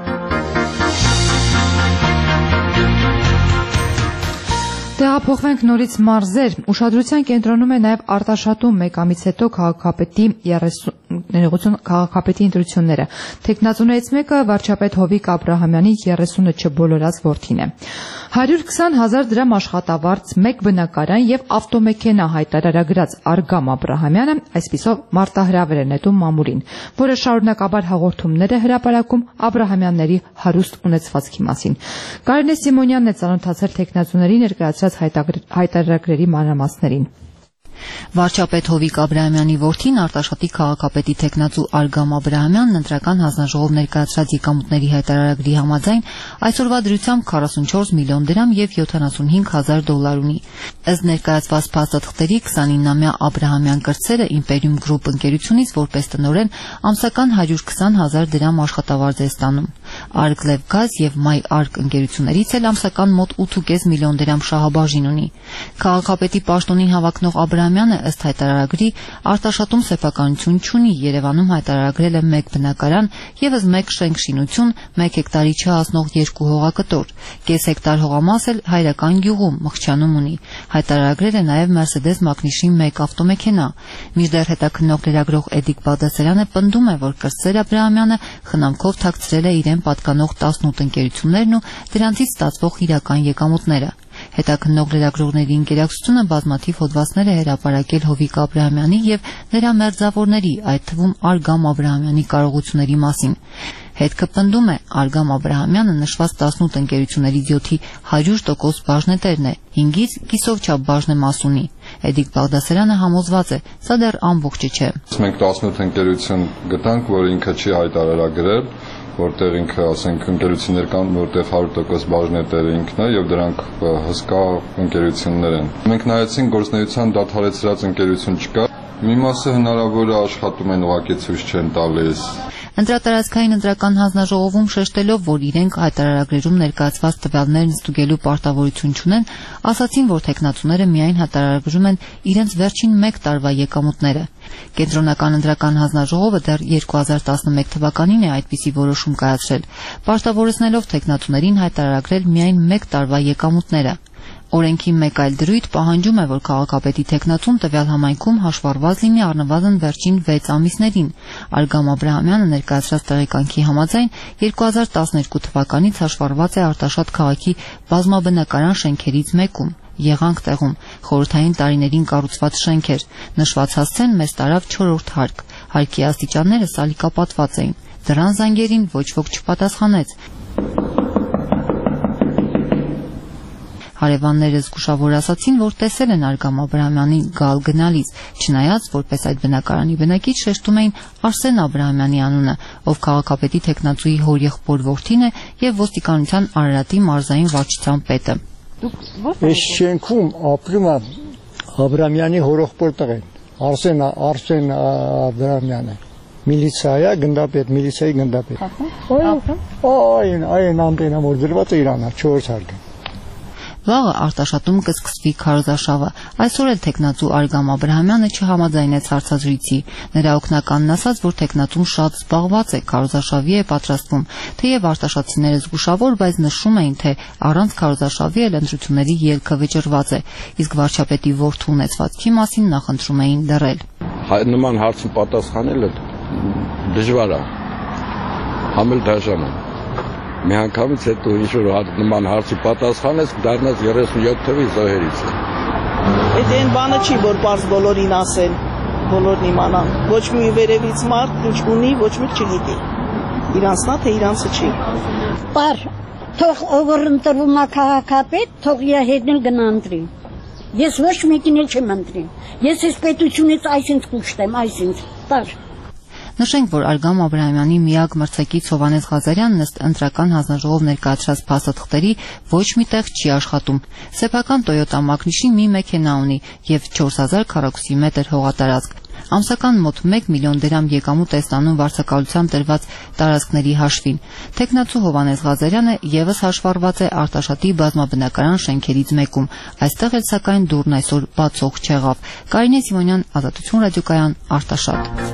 A: Տեղափոխվենք նորից մարզեր։ Ուշադրության կենտրոնում է նաև Արտաշատում մեկ ամիս հետո քաղաքապետի ներողություն քաղաքապետի ընտրությունները։ Տեխնացուներից մեկը վարչապետ Հովիկ Աբրահամյանի երեսունը չբոլորած որդին է։ հարյուր քսան հազար դրամ աշխատավարձ, մեկ բնակարան եւ ավտոմեքենա հայտարարագրած Արգամ Աբրահամյանը այսպիսով մարտահրավեր է նետում մամուլին, որը շարունակաբար հաղորդումներ է հրապարակում Աբրահամյանների հարուստ ունեցվածքի մասին։ Կարինե Սիմոնյանն է ծանոթացել տեխնացուների ներկայացրած հայտարարագրերի մանրամասներին։
C: Վարչապետ Հովիկ Աբրահամյանի որդին Արտաշատի քաղաքապետի տեխնացու Արգամ Աբրահամյանն ընտրական հանձնաժողով ներկայացրած եկամուտների հայտարարագրի համաձայն այսօրվա դրությամբ քառասունչորս միլիոն դրամ եւ յոթանասունհինգ հազար դոլար ունի։ Ըստ ներկայացված փաստաթղթերի քսանինամյա Աբրահամյան կրտսերը Imperium Group ընկերությունից որպես տնօրեն ամսական հարյուր քսան հազար դրամ աշխատավարձ է ստանում։ Arglev Gaz եւ My Arc ընկերություններից էլ ամսական մոտ ութ կես միլիոն դրամ շահաբաժին ունի։ Քաղաքապետի պաշտոնին հավակնող Աբրահամյանը ըստ հայտարարագրի Արտաշատում սեփականություն չունի, Երևանում հայտարարագրել է մեկ բնակարան, եւս մեկ շենք շինություն, մեկ հեկտարի չհասնող երկու հողակտոր, կես հեկտար հողամաս էլ հայրական գյուղում Մխչյանում ունի։ Հայտարարագրել է նաեւ Mercedes Magnus-ի մեկ ավտոմեքենա։ Մինչդեռ հետաքննող լրագրող Էդիկ Բաղդասարյանը պնդում է, որ կրտսեր Աբրահամյանը խնամքով թաքցրել է իրեն պատկանող տասնութ ընկերություններն ու դրանցից ստացվող իրական եկամուտները։ Հետաքննող լրագրողների ընկերակցությունը բազմաթիվ հոդվածներ է հրապարակել Հովիկ Աբրահամյանի եւ նրա մերձավորների, այդ թվում Արգամ Աբրահամյանի կարողությունների մասին։ Հետքը պնդում է, Արգամ Աբրահամյանը նշված տասնութ ընկերություններից յոթի հարյուր տոկոս բաժնետերն է, հինգից կիսով չափ բաժնեմաս ունի։ Էդիկ Բաղդասարյանը համոզված է, սա դեռ ամբողջը չէ։
F: Մենք տասնութ ընկերություն գտանք, որ ինքը չի հայտարարագրել, որտեղ ինքը, ասենք, ընկերություններ կան, որտեղ հարյուր տոկոս բաժնետերը ինքն է եւ դրանք հսկա ընկերություններ են։ Մենք նայեցինք, գործնեության դադարեցրած ընկերություն չկա։ Մի մասը հնարավոր է աշխատում են, ուղղակի ցույց չեն տալիս։
C: Ընտրատարածքային ընտրական հանձնաժողովում շեշտելով, որ իրենք հայտարարագրերում ներկայացված տվյալներն ստուգելու պարտավորություն չունեն, ասացին, որ տեխնացուները միայն հայտարարագրում են իրենց վերջին մեկ տարվա եկամուտները։ Կենտրոնական ընտրական հանձնաժողովը դեռ երկու հազար տասնմեկ թվականին է այդպիսի որոշում կայացրել, պարտավորեցնելով տեխնացուներին հայտարարագրել միայն մեկ տարվա եկամուտները։ Օրենքի մեկ այլ դրույթ պահանջում է, որ քաղաքապետի տեխնացուն տվյալ համայնքում հաշվառված լինի առնվազն վերջին վեց ամիսներին։ Արգամ Աբրահամյանը ներկայացրած տեղեկանքի համաձայն երկու հազար տասներկու թվականից հաշվառված է Արտաշատ քաղաքի բազմաբնակարան շենքերից մեկում։ Եղանք տեղում խորհրդային տարիներին կառուցված շենքեր, նշված հասցեն մեզ տարավ չորրորդ հարկ։ Հարկի աստիճանները սալիկապատված էին։ Դրան զանգերին ոչ ոք չպատասխանեց։ Հարևանները զգուշավոր ասացին, որ տեսել են Արգամ Աբրահամյանին գալ գնալից, չնայած որպես այդ բնակարանի բնակիչ շեշտում էին Արսեն Աբրահամյանի անունը, ով քաղաքապետի տեխնացուի հորեղբոր որդին է եւ ոստիկանության Արարատի մարզային վարչության պետը։
H: Այս շենքում ապրում է Աբրահամյանի հորեղբոր տղեն, Արսեն Արսեն Աբրահամյանը։ Միլիցիա, գնդապետ, միլիցիայի գնդապետ։ Այն այն ամենը որ դրված է Իրանա, չորրորդ հարկը։
C: Վաղը Արտաշատում կսկսվի քարոզարշավը։ Այսօր էլ տեխնացու Արգամ Աբրահամյանը չհամաձայնեց հարցազրույցի։ Նրա օգնականն ասաց, որ տեխնացուն շատ զբաղված է, քարոզարշավի է պատրաստվում։ Թեև արտաշատցիները զգուշավոր, բայց նշում էին, թե առանց քարոզարշավի էլ ընտրությունների ելքը վճռված է, իսկ վարչապետի որդու ունեցվածքի մասին նախընտրում էին լռել։
X: Նման հարցին պատասխանելը դժվար է, համել դաժան է։ Մի անգամից հետո ինչ-որ նման հարցի պատասխանես, դառնաս երեսունյոթ թվի զոհերից է։
Y: Այդ այն բանը չի, որ պարզ բոլորին ասեն, բոլորն իմանան։ Ոչ մի վերևից մարդ ինչ ունի, ոչ մի չգիտի։ Իրանցնա, թե իրանցը չի։
Z: Պար, թող ով ընտրվում է քաղաքապետ, թող իր հետն էլ գնա ընտրի։ Ես ոչ մեկին էլ չեմ ընտրի։ Ես այս պետությունից այսինչ կուշտեմ, այսինչ։ Պար։
C: Նշենք, որ Արգամ Աբրահամյանի միակ մրցակից Հովհաննես Ղազարյանն ըստ ընտրական հանձնաժողով ներկայացրած փաստաթղթերի ոչ մի տեղ չի աշխատում։ Սեփական Toyota Magnus-ի մի մեքենա ունի եւ չորս հազար քառակուսի մետր հողատարածք։ Ամսական մոտ մեկ միլիոն դրամ եկամուտ է ստանում վարձակալության տրված տարածքների հաշվին։ Տեխնացու Հովհաննես Ղազարյանը եւս հաշվառված է Արտաշատի բազմաբնակարան շենքերից մեկում։ Այստեղ էլ սակայն դուռն այսօր բացող չեղավ։ Կարինե Սիմոնյան, Ազատություն ռադիոկայան, Արտաշատ։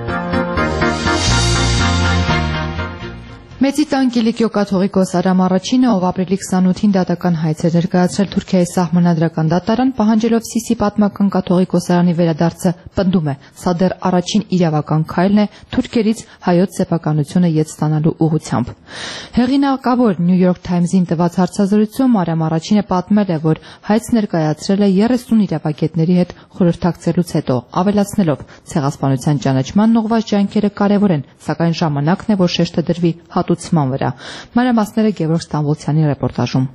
A: Մեծի տան Կիլիկիո կաթողիկոս Արամ Առաջինը, ով ապրիլի քսանութին դատական հայց է ներկայացրել Թուրքիայի սահմանադրական դատարան, պահանջելով Սիսի պատմական կաթողիկոսարանի վերադարձը, պնդում է, սա դեռ առաջին իրավական քայլն է թուրքերից հայոց սեփականությունը ետ ստանալու ուղղությամբ։ Հեղինակավոր New York Times-ին տված հարցազրույցում Արամ Առաջինը պատմել է, որ հայց ներկայացրել է երեսուն իրավագետների հետ խորհրդակցելուց հետո, ավելացնելով ցեղասպանության ճանաչման ուղղված ջանքերը կարևոր են, սակայն ժամանակն է, որ շեշտը դրվի հատուցման վրա։ Մանրամասները Գևորգ Ստամբոլցյանի ռեպորտաժում։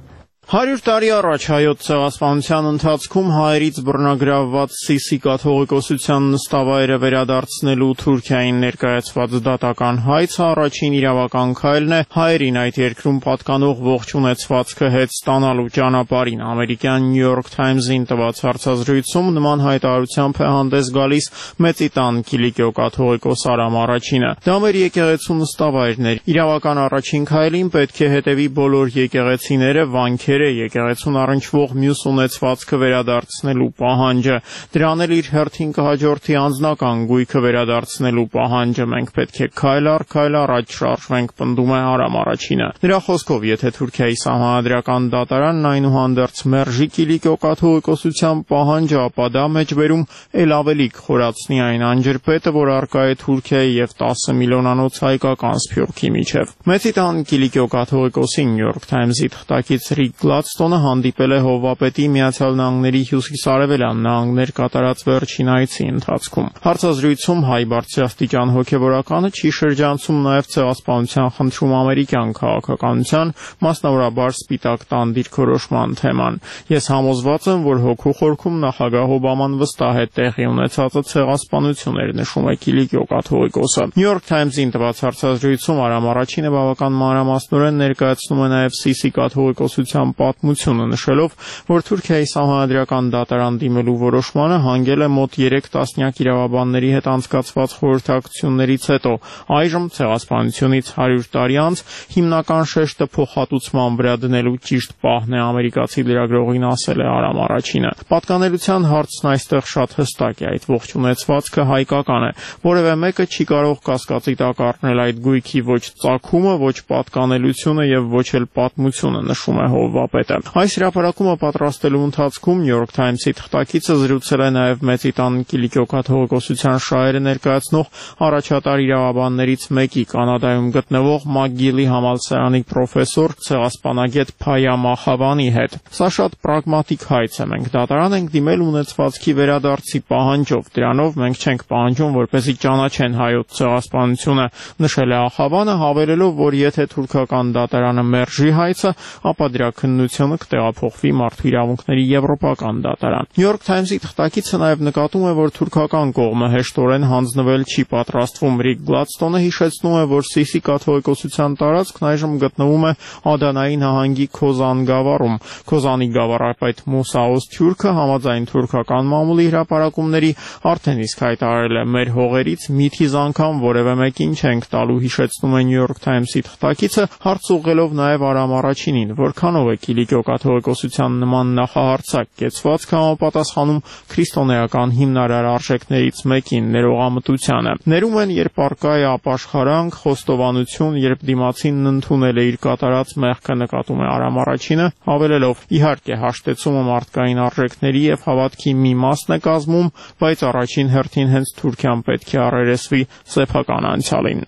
B: Հարյուր տարի առաջ հայոց ցեղասպանության ընթացքում հայերից բռնագրավված Սիսի կաթողիկոսության նստավայրը վերադարձնելու Թուրքիային ներկայացված դատական հայցը առաջին իրավական քայլն է հայերին այդ երկրում պատկանող ողջ ունեցվածքը հետ ստանալու ճանապարհին։ Ամերիկյան New York Times-ին տված հարցազրույցում նման հայտարարությամբ է հանդես գալիս Մեծի տան Կիլիկիո կաթողիկոս Արամ Առաջինը։ Դա մեր եկեղեցու նստավայրն էր։ Իրավական առաջին քայլին պետք է հետևի բոլոր եկեղեցիները, վանքերը եկեղեցուն առնչվող մյուս ունեցվածքը վերադարձնելու պահանջը։ Դրան էլ իր հերթին կհաջորդի անձնական գույքը վերադարձնելու պահանջը։ Մենք պետք է քայլ առ քայլ առաջ շարժվենք, պնդում է Արամ Առաջինը։ Նրա խոսքով, եթե Թուրքիայի սահմանադրական դատարանն այնուհանդերձ մերժի Կիլիկիո կաթողիկոսության պահանջը, ապա դա մեջբերում էլ ավելի կխորացնի այն անջրպետը, որ առկա է Թուրքիայի եւ տասը միլիոնանոց հայկական սփյուռքի միջև։ Մեծի տան Կիլիկիո կաթողիկոսի New York Times-ի թղթակից Ռիկ Գլադստոնը հանդիպել է Հովվապետի Միացյալ Նահանգների հյուսիսարևելյան նահանգներ կատարած վերջին այցի ընթացքում։ Հարցազրույցում հայ բարձրաստիճան հոգևորականը չի շրջանցում նաև ցեղասպանության խնդրում ամերիկյան քաղաքականության, մասնավորաբար Սպիտակ տան դիրքորոշման թեման։ Ես համոզված եմ, որ հոգու խորքում նախագահ Օբաման վստահ է տեղի ունեցածը ցեղասպանություն էր, նշում է Կիլիկիո կաթողիկոսը։ New York Times-ին տված հարցազրույցում Արամ Առաջինը բավական մանրամասնորեն ներկայացնում է նաև Սիսի կաթողիկոսության պատմությունը, նշելով, որ Թուրքիայի սահմանադրական դատարան դիմելու որոշմանը հանգել է մոտ երեք տասնյակ իրավաբանների հետ անցկացված խորհրդակցություններից հետո։ Այժմ ցեղասպանությունից հարյուր տարի անց հիմնական շեշտը փոխհատուցման վրա դնելու ճիշտ պահն է, ամերիկացի լրագրողին ասել է Արամ Առաջինը։ Պատկանելության հարցն այստեղ շատ հստակ է, այդ ողջ ունեցվածքը հայկական է։ Որևէ մեկը չի կարող կասկածի տակ առնել այդ գույքի ոչ ծագումը, ոչ պատկանելությունը եւ ոչ էլ պատմությունը, նշում է Հովվապետը։ Այս հրապարակումը պատրաստելու ընթացքում New York Times-ի թղթակիցը զրուցել է նաև Մեծի տան Կիլիկիո կաթողիկոսության շահերը ներկայացնող առաջատար իրավաբաններից մեկի, Կանադայում գտնվող McGill-ի համալսարանի պրոֆեսոր ցեղասպանագետ Փայա Մախավանի հետ։ Սա շատ պրագմատիկ հայց է։ Մենք դատարան ենք դիմել ունեցվածքի վերադարձի պահանջով։ Դրանով մենք չենք պահանջում, որպեսզի ճանաչեն հայոց ցեղասպանությունը, նշել է Ախավանը, հավելելով, որ եթե թուրքական դատարանը մերժի հայցը, ապա դրա քննությունը կտեղափոխվի Մարդու իրավունքների եվրոպական դատարան։ New York Times-ի թղթակիցը նաև նկատում է, որ թուրքական կողմը հեշտորեն հանձնվել չի պատրաստվում։ Ռիկ Գլադստոնը հիշեցնում է, որ Սիսի կաթողիկոսության տարածքն այժմ գտնվում է Ադանայի նահանգի Քոզան գավառում։ Քոզանի գավառապետ Մուսա Օզթյուրքը համաձայն թուրքական մամուլի հրապարակումների արդեն իսկ հայտարարել է՝ մեր հողերից միթիզ անգամ որևէ մեկին չենք տալու, հիշեցնում է New York Times-ի թղթակիցը, հարց ուղղելով նաև Արամ Առաջինին, որքանով է Կիլիկիո կաթողիկոսության նման նախահարցակ կեցվածքը համապատասխանում քրիստոնեական հիմնարար արժեքներից մեկին՝ ներողամտությանը։ Ներում են, երբ առկա է ապաշխարանք, խոստովանություն, երբ դիմացինն ընդունել է իր կատարած մեղքը, նկատում է Արամ Առաջինը, հավելելով. իհարկե հաշտեցումը մարդկային արժեքների եւ հավատքի մի մասն է կազմում, բայց առաջին հերթին հենց Թուրքիան պետք է առերեսվի սեփական անցյալին։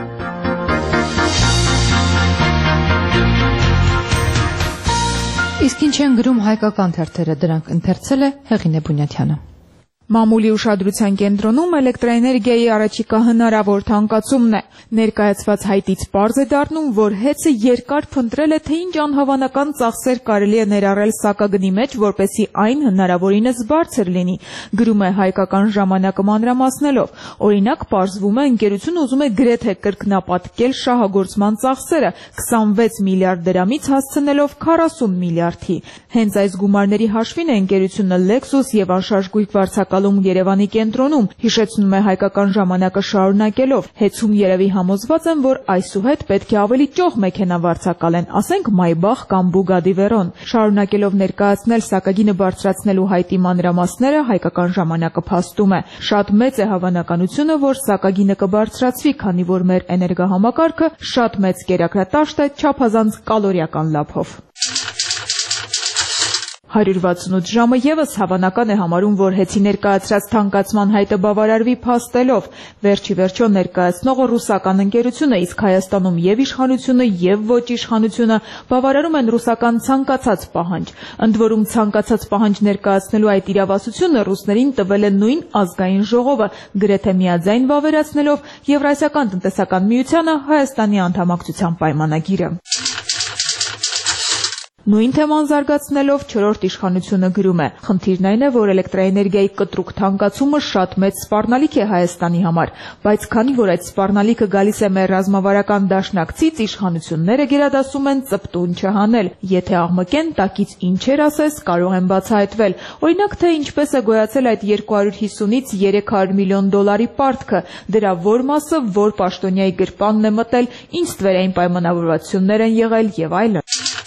A: Իսկ ինչ են գրում հայկական թերթերը, դրանք ընթերցել է Հեղինե Բունյաթյանը։
E: Մամուլի ուշադրության կենտրոնում էլեկտրաէներգիայի առաջիկա հնարավոր թանկացումն է։ Ներկայացված հայտից պարզ է դառնում, որ հեծը երկար փնտրել է, թե ինչ անհավանական ծախսեր կարելի է ներառել սակագնի մեջ, որպեսզի այն հնարավորինս բարձր լինի, գրում է Հայկական ժամանակը մանրամասնելով։ Օրինակ, պարզվում է, ընկերությունը ուզում է գրեթե կրկնապատկել շահագործման ծախսերը քսանվեց միլիարդ դրամից հասցնելով քառասուն միլիարդի։ Հենց այս գումարների հաշվին է ընկերությունը Lexus եւ անշարժ գույք վարձակալում Երևանի կենտրոնում, հիշեցնում է Հայկական ժամանակը շարունակելով։ Հեծում երևի համոզված են, որ այսուհետ պետք է ավելի ճոխ մեքենա վարձակալեն, ասենք Maybach կամ Bugatti Veyron։ Շարունակելով ներկայացնել սակագինը բարձրացնելու հայտի մանրամասները, Հայկական ժամանակը փաստում է. շատ մեծ է հավանականությունը, որ սակագինը կբարձրացվի, քանի որ մեր էներգահամակարգը շատ մեծ կերակրատաշտ է չափազանց կալորիական լափով։ հարյուր վաթսունութ ժամը եւս հավանական է համարում, որ հեծի ներկայացրած թանկացման հայտը բավարարվի փաստելով։ Վերջի վերջո ներկայացնողը ռուսական ընկերություն է, իսկ Հայաստանում եւ իշխանությունը եւ ոչ իշխանությունը բավարարում են ռուսական ցանկացած պահանջ։ Ընդ որում ցանկացած պահանջ ներկայացնելու այդ իրավասությունը ռուսներին տվել է նույն ազգային ժողովը, գրեթե միաձայն վավերացնելով Եվրասիական տնտեսական միությանը Հայաստանի անդամակցության պայմանագիրը։ Նույն թեման զարգացնելով չորրորդ իշխանությունը գրում է. խնդիրն այն է, որ էլեկտրաէներգիայի կտրուկ թանկացումը շատ մեծ սպառնալիք է Հայաստանի համար, բայց քանի որ այդ սպառնալիքը գալիս է մեր ռազմավարական դաշնակցից, իշխանությունները գերադասում են ծպտուն չհանել։ Եթե աղմկեն, տակից ինչեր ասես, կարող են բացահայտվել։ Օրինակ, թե ինչպես է գոյացել այդ երկու հարյուր հիսունից երեք հարյուր միլիոն դոլարի պարտքը, դրա որ մասը, որ պաշտոնյայի գրպանն է մտել, ինչ ստվերային պայմանավորվածություններ են եղել եւ այլն։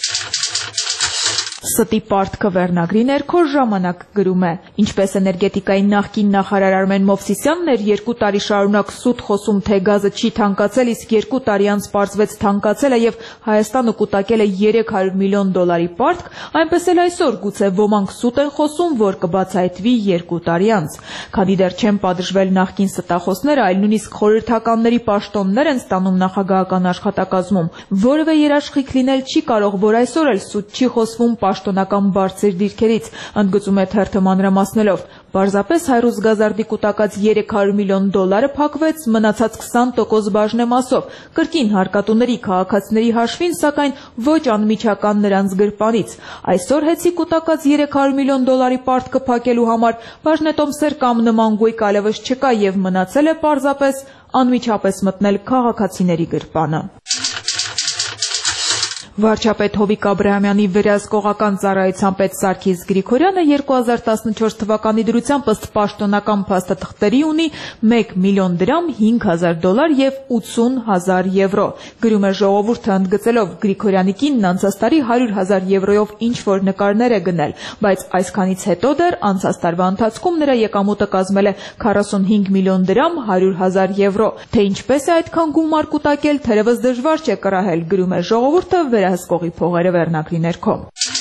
E: Ստի պարտքը վերնագրի ներքո ժամանակ գրում է. ինչպես էներգետիկայի նախկին նախարար Արմեն Մովսիսյանն էր երկու տարի շարունակ սուտ խոսում, թե գազը չի թանկացել, իսկ երկու տարի անց պարզվեց թանկացել է եւ Հայաստանը կուտակել է երեք հարյուր միլիոն դոլարի պարտք, այնպես էլ այսօր գուցե ոմանք սուտ են խոսում, որ կբացահայտվի երկու տարի անց։ Քանի դեռ չեն պատժվել նախկին ստախոսները, այլ նույնիսկ խորհրդականների պաշտոններ են ստանում նախագահական աշխատակազմում, որևէ երաշխիք լինել չի կարող, որ այսօր էլ սուտ չի խոսվում պաշտոնական բարձր դիրքերից, ընդգծում է թերթը մանրամասնելով։ Պարզապես Հայրուզ Գազարդի կուտակած երեք հարյուր միլիոն դոլարը փակվեց, մնացած քսան տոկոս բաժնեմասով, կրկին հարկատուների քաղաքացիների հաշվին, սակայն ոչ անմիջական նրանց գրպանից։ Այսօր հեծի կուտակած երեք հարյուր միլիոն դոլարի պարտքը փակելու համար բաժնետոմսեր կամ նման գույք այլևս չկա եւ մնացել է պարզապես անմիջապես մտնել քաղաքացիների գրպանը։ Վարչապետ Հովիկ Աբրահամյանի վերահսկողական ծառայության պետ Սարգիս Գրիգորյանը երկու հազար տասնչորս թվականի դրությամբ ըստ պաշտոնական փաստաթղթերի ունի մեկ միլիոն դրամ, հինգ հազար դոլար եւ ութսուն հազար եվրո։ Գրում է ժողովուրդը, ընդգծելով Գրիգորյանի կինն անցած տարի հարյուր հազար եվրոյով ինչ-որ նկարներ է գնել, բայց այսքանից հետո դեռ անցած տարվա ընթացքում նրա եկամուտը կազմել է քառասունհինգ միլիոն դրամ, հարյուր հազար եվրո։ Թե ինչպես է այդքան գումար կուտակել, թերևս դժվար չէ կռահել, գրում է ժողովուրդը վերահսկողի փողերը վերնագրի ներքո։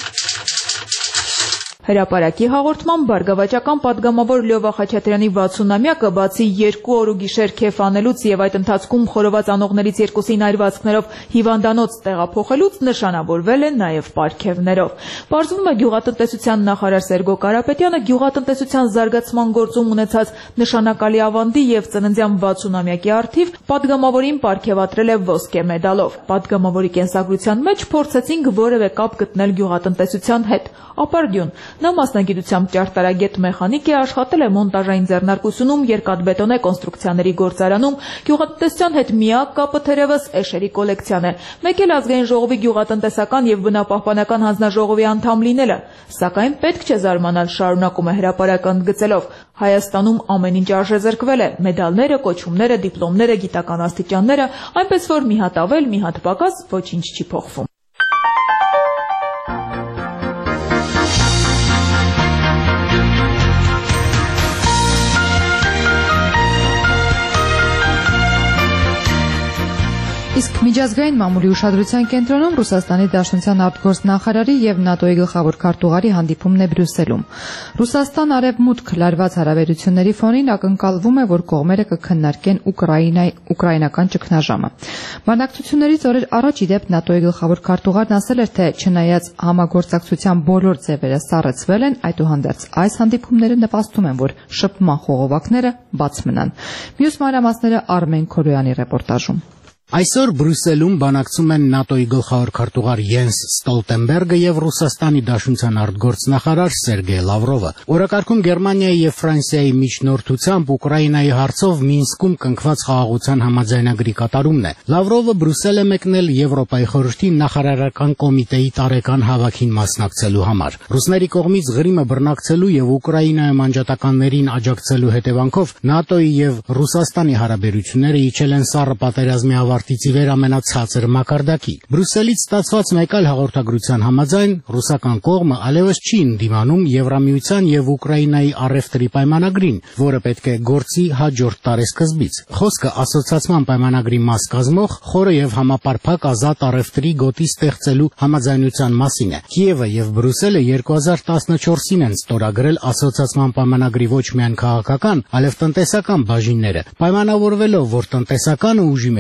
E: Հրապարակի հաղորդման բարգավաճական պատգամավոր Լյովա Խաչատրյանի վաթսունամյակը բացի երկու օր ու գիշեր քեֆ անելուց եւ այդ ընթացքում խորոված անողներից երկուսին այրվածքներով հիվանդանոց տեղափոխելուց նշանավորվել է նաեւ պարգևներով։ Պարզվում է գյուղատնտեսության նախարար Սերգո Կարապետյանը գյուղատնտեսության զարգացման գործում ունեցած նշանակալի ավանդի եւ ծննդյան վաթսունամյակի առթիվ պատգամավորին պարգևատրել է ոսկե մեդալով։ Պատգամավորի կենսագրության մեջ փորձեցինք որևէ կապ գտնել գյուղատնտեսության հետ։ Ապարդյուն Նա մասնագիտությամբ ճարտարագետ մեխանիկ է, աշխատել է մոնտաժային ձեռնարկությունում, երկաթբետոնե կոնստրուկցիաների գործարանում, գյուղատնտեսության հետ միակ կապը թերևս էշերի կոլեկցիան է, մեկ էլ ազգային ժողովի գյուղատնտեսական եւ բնապահպանական հանձնաժողովի անդամ լինելը, սակայն պետք չէ զարմանալ, շարունակում է հրապարակը ընդգծելով, Հայաստանում ամեն ինչ արժեզրկվել է, մեդալները, կոչումները, դիպլոմները, գիտական աստիճանները, այնպես որ մի հատ ավել, մի հատ պակաս, ոչինչ չի փոխվում։
A: Իսկ միջազգային մամուլի ուշադրության կենտրոնում Ռուսաստանի Դաշնության արտգործնախարարի եւ ՆԱՏՕ-ի գլխավոր քարտուղարի հանդիպումն է Բրյուսելում։ Ռուսաստան-արևմուտք լարված հարաբերությունների ֆոնին ակնկալվում է, որ կողմերը կքննարկեն Ուկրաինայի ուկրաինական ճգնաժամը։ Բանակցություններից օրեր առաջ ի դեպ ՆԱՏՕ-ի գլխավոր քարտուղարն ասել էր, թե չնայած համագործակցության բոլոր ձևերը սառեցվել են, այդուհանդերձ այս հանդիպումները նպաստում են, որ շփման խողովակները բաց մնան։ Մյուս մանրամասները Արմեն Քորոյանի ռեպորտաժում։
I: Այսօր Բրյուսելում բանակցում են ՆԱՏՕ-ի գլխավոր քարտուղար Յենս Ստոլտենբերգը եւ Ռուսաստանի Դաշնության արտգործնախարար Սերգեյ Լավրովը։ Օրակարգում Գերմանիայի եւ Ֆրանսիայի միջնորդությամբ Ուկրաինայի հարցով Մինսկում կնքված խաղաղության համաձայնագրի կատարումն է։ Լավրովը Բրյուսել է մեկնել Եվրոպայի խորհրդի նախարարական կոմիտեի տարեկան հավաքին մասնակցելու համար։ Ռուսների կողմից Ղրիմը բռնակցելու եւ Ուկրաինայում անջատականներին աջակցելու հետևանքով ՆԱՏՕ-ի եւ Ռուսաստանի հարաբերությունները իջել են սառը պատերազմի ավարտիցի վեր ամենացածր մակարդակի։ Բրյուսելից ստացված մեկ այլ հաղորդագրության համաձայն ռուսական կողմը այլևս չի ընդդիմանում Եվրամիության եւ Ուկրաինայի առևտրի պայմանագրին, որը պետք է գործի հաջորդ տարեսկզբից։ Խոսքը ասոցիացման պայմանագրի մաս կազմող խորը եւ համապարփակ ազատ առևտրի գոտի ստեղծելու համաձայնության մասին է։ Կիևը եւ Բրյուսելը երկու հազար տասնչորսին են ստորագրել ասոցիացման պայմանագրի ոչ միայն քաղաքական, այլև տնտեսական բաժինները, պայմանավորվելով, որ տնտեսականը ուժի մեջ կմտնի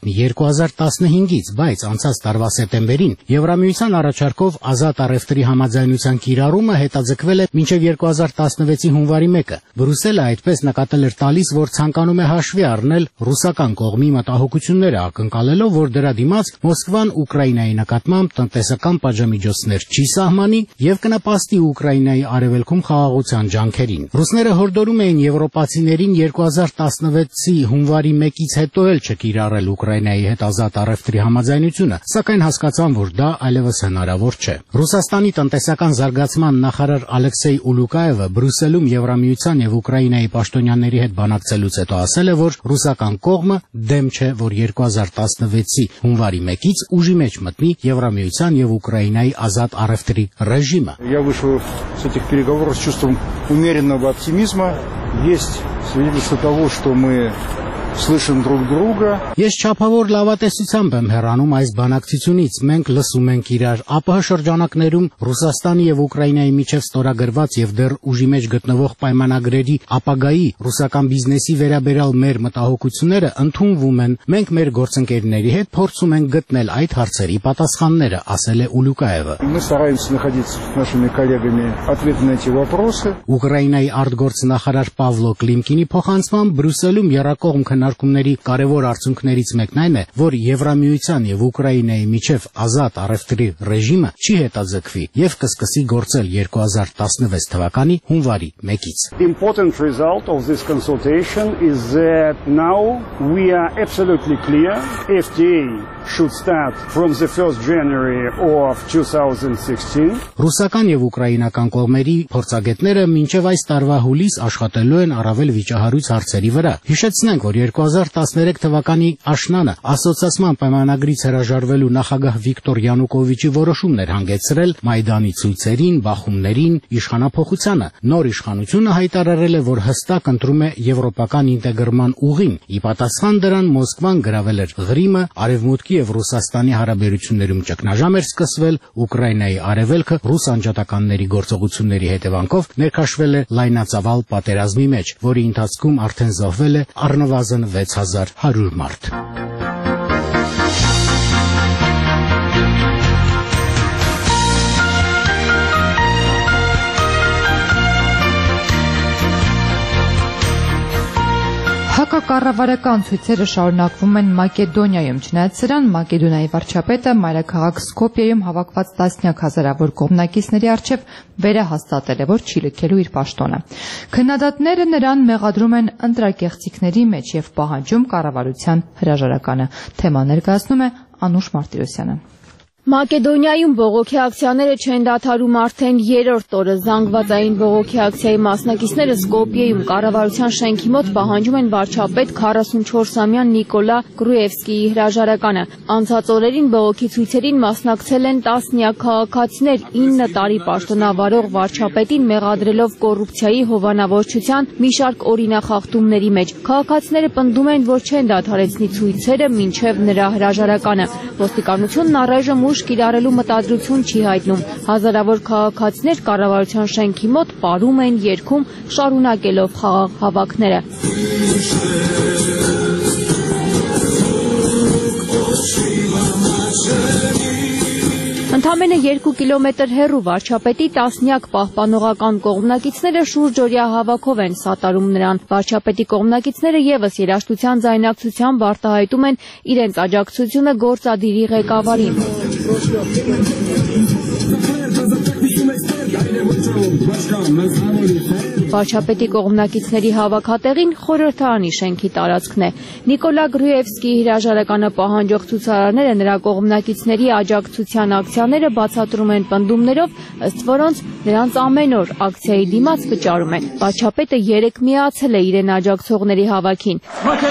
I: մտնի երկու հազար տասնհինգից, բայց անցած տարվա սեպտեմբերին Եվրամիության առաջարկով ազատ առևտրի համաձայնության կիրառումը հետաձգվել է մինչև երկու հազար տասնվեցի հունվարի մեկը։ Բրյուսելը այդպես նկատել էր տալիս, որ ցանկանում է հաշվի առնել ռուսական կողմի մտահոգությունները, ակնկալելով, որ դրա դիմաց Մոսկվան Ուկրաինայի նկատմամբ տնտեսական պատժամիջոցներ չի սահմանի եւ կնպաստի Ուկրաինայի արևելքում խաղաղության ջանքերին։ Ռուսները հորդորում էին եվրոպացիներին երկու հազար տասնվեցի հունվարի մեկից հետո էլ չկիրառել Ուկրաինայի հետ ազատ առևտրի համաձայնությունը, սակայն հասկացան, որ դա այլևս հնարավոր չէ։ Ռուսաստանի տնտեսական զարգացման նախարար Ալեքսեյ Ուլուկաևը Բրյուսելում Եվրամիության եւ Ուկրաինայի պաշտոնյաների հետ բանակցելուց հետո ասել է, որ ռուսական կողմը դեմ չէ, որ երկու հազար տասնվեցի հունվարի մեկից ուժի մեջ մտնի Եվրամիության եւ Ուկրաինայի ազատ առևտրի ռեժիմը։
K: Я вышел с этих переговоров с чувством умеренного оптимизма. Есть свидетельство того, что мы слышим друг друга.
I: Ես չափավոր լավատեսությամբ եմ հեռանում այս բանակցությունից։ Մենք լսում ենք իրար ԱՊՀ շրջանակներում Ռուսաստանի եւ Ուկրաինայի միջև ստորագրված եւ դեռ ուժի մեջ գտնվող պայմանագրերի ապագայի ռուսական բիզնեսի վերաբերյալ մեր մտահոգությունները ընդունվում են։ Մենք մեր գործընկերների հետ փորձում ենք գտնել այդ հարցերի պատասխանները, ասել է Ուլուկաևը։
K: Мы стараемся находить с нашими коллегами ответы на эти вопросы.
I: Ուկրաինայի արտգործնախարար Պավլո Կլիմկինի փոխանցմամբ Բրյուսելում երակողմ քննարկումների կարևոր արդյունքներից մեկն այն է, որ Եվրամիության եւ Ուկրաինայի միջև ազատ առևտրի ռեժիմը չի հետաձգվի եւ կսկսի գործել երկու հազար տասնվեց թվականի հունվարի մեկից։
K: The important result of this consultation is that now we are absolutely clear. F T A should start from the first of January of two thousand sixteen.
I: Ռուսական եւ ուկրաինական կողմերի փորձագետները մինչև այս տարվա հուլիս աշխատելու են առավել վիճահարույց հարցերի վրա։ Հիշեցնենք, որ երկու հազար տասներեք թվականի աշնանը ասոցիացման պայմանագրից հրաժարվելու նախագահ Վիկտոր Յանուկովիչի որոշումն էր հանգեցրել Մայդանի ցույցերին, բախումներին, իշխանափոխությանը։ Նոր իշխանությունը հայտարարել է, որ հստակ ընտրում է եվրոպական ինտեգրման ուղին։ Ի պատասխան դրան Մոսկվան գրավել էր Ղրիմը, Արևմուտքի եւ Ռուսաստանի հարաբերություններում ճգնաժամ էր սկսվել, Ուկրաինայի արևելքը ռուս անջատականների գործողությունների հետևանքով ներքաշվել է լայնածավալ պատերազմի մեջ, որի ընթացքում արդեն զոհվել է առնվազն վեց հազար հարյուր մարդ։
A: Հակակառավարական ցույցերը շարունակվում են Մակեդոնիայում, չնայած սրան Մակեդոնիայի վարչապետը մայրաքաղաք Սկոպիեում հավաքված տասնյակ հազարավոր կողմնակիցների առջև վերահաստատել է, որ չի լքելու իր պաշտոնը։ Քննադատները նրան մեղադրում են ընտրակեղծիքների մեջ եւ պահանջում կառավարության հրաժարականը։ Թեման ներկայացնում է Անուշ Մարտիրոսյանը։
L: Մակեդոնիայում բողոքի ակցիաները չեն դադարում արդեն երրորդ օրը։ Զանգվածային բողոքի ակցիայի մասնակիցները Սկոպիեում կառավարության շենքի մոտ պահանջում են վարչապետ քառասունչորսամյա Նիկոլա Գրուևսկիի հրաժարականը։ Անցած օրերին բողոքի ցույցերին մասնակցել են տասնյակ քաղաքացիներ, ինը տարի պաշտոնավարող վարչապետին մեղադրելով կոռուպցիայի հովանավորչության մի շարք օրինախախտումների մեջ։ Քաղաքացիները պնդում են, որ չեն դադարեցնի ցույցերը մինչև նրա հրաժարականը։ Ոստիկանությունն առայժմ ուժ կիրառելու մտադրություն չի հայտնում։ Հազարավոր քաղաքացիներ կառավարության շենքի մոտ պարում են, երգում, շարունակելով խաղաղ հավաքները։ Ընդամենը երկու կիլոմետր հեռու վարչապետի տասնյակ պահպանողական կողմնակիցները շուրջօրյա հավաքով են սատարում նրան։ Վարչապետի կողմնակիցները ևս երաժշտության ձայնակցությամբ արտահայտում են իրենց աջակցությունը գործադիրի ղեկավարին։ Վարչապետի կողմնակիցների հավաքատեղին խորհրդարանի շենքի տարածքն է։ Նիկոլա Գրուևսկիի հրաժարականը պահանջող ցուցարարները նրա կողմնակիցների աջակցության ակցիաները բացատրում են պնդումներով, ըստ որոնց նրանց ամեն օր ակցիայի դիմաց վճարում են։ Վարչապետը երեկ միացել է իրեն աջակցողների հավաքին։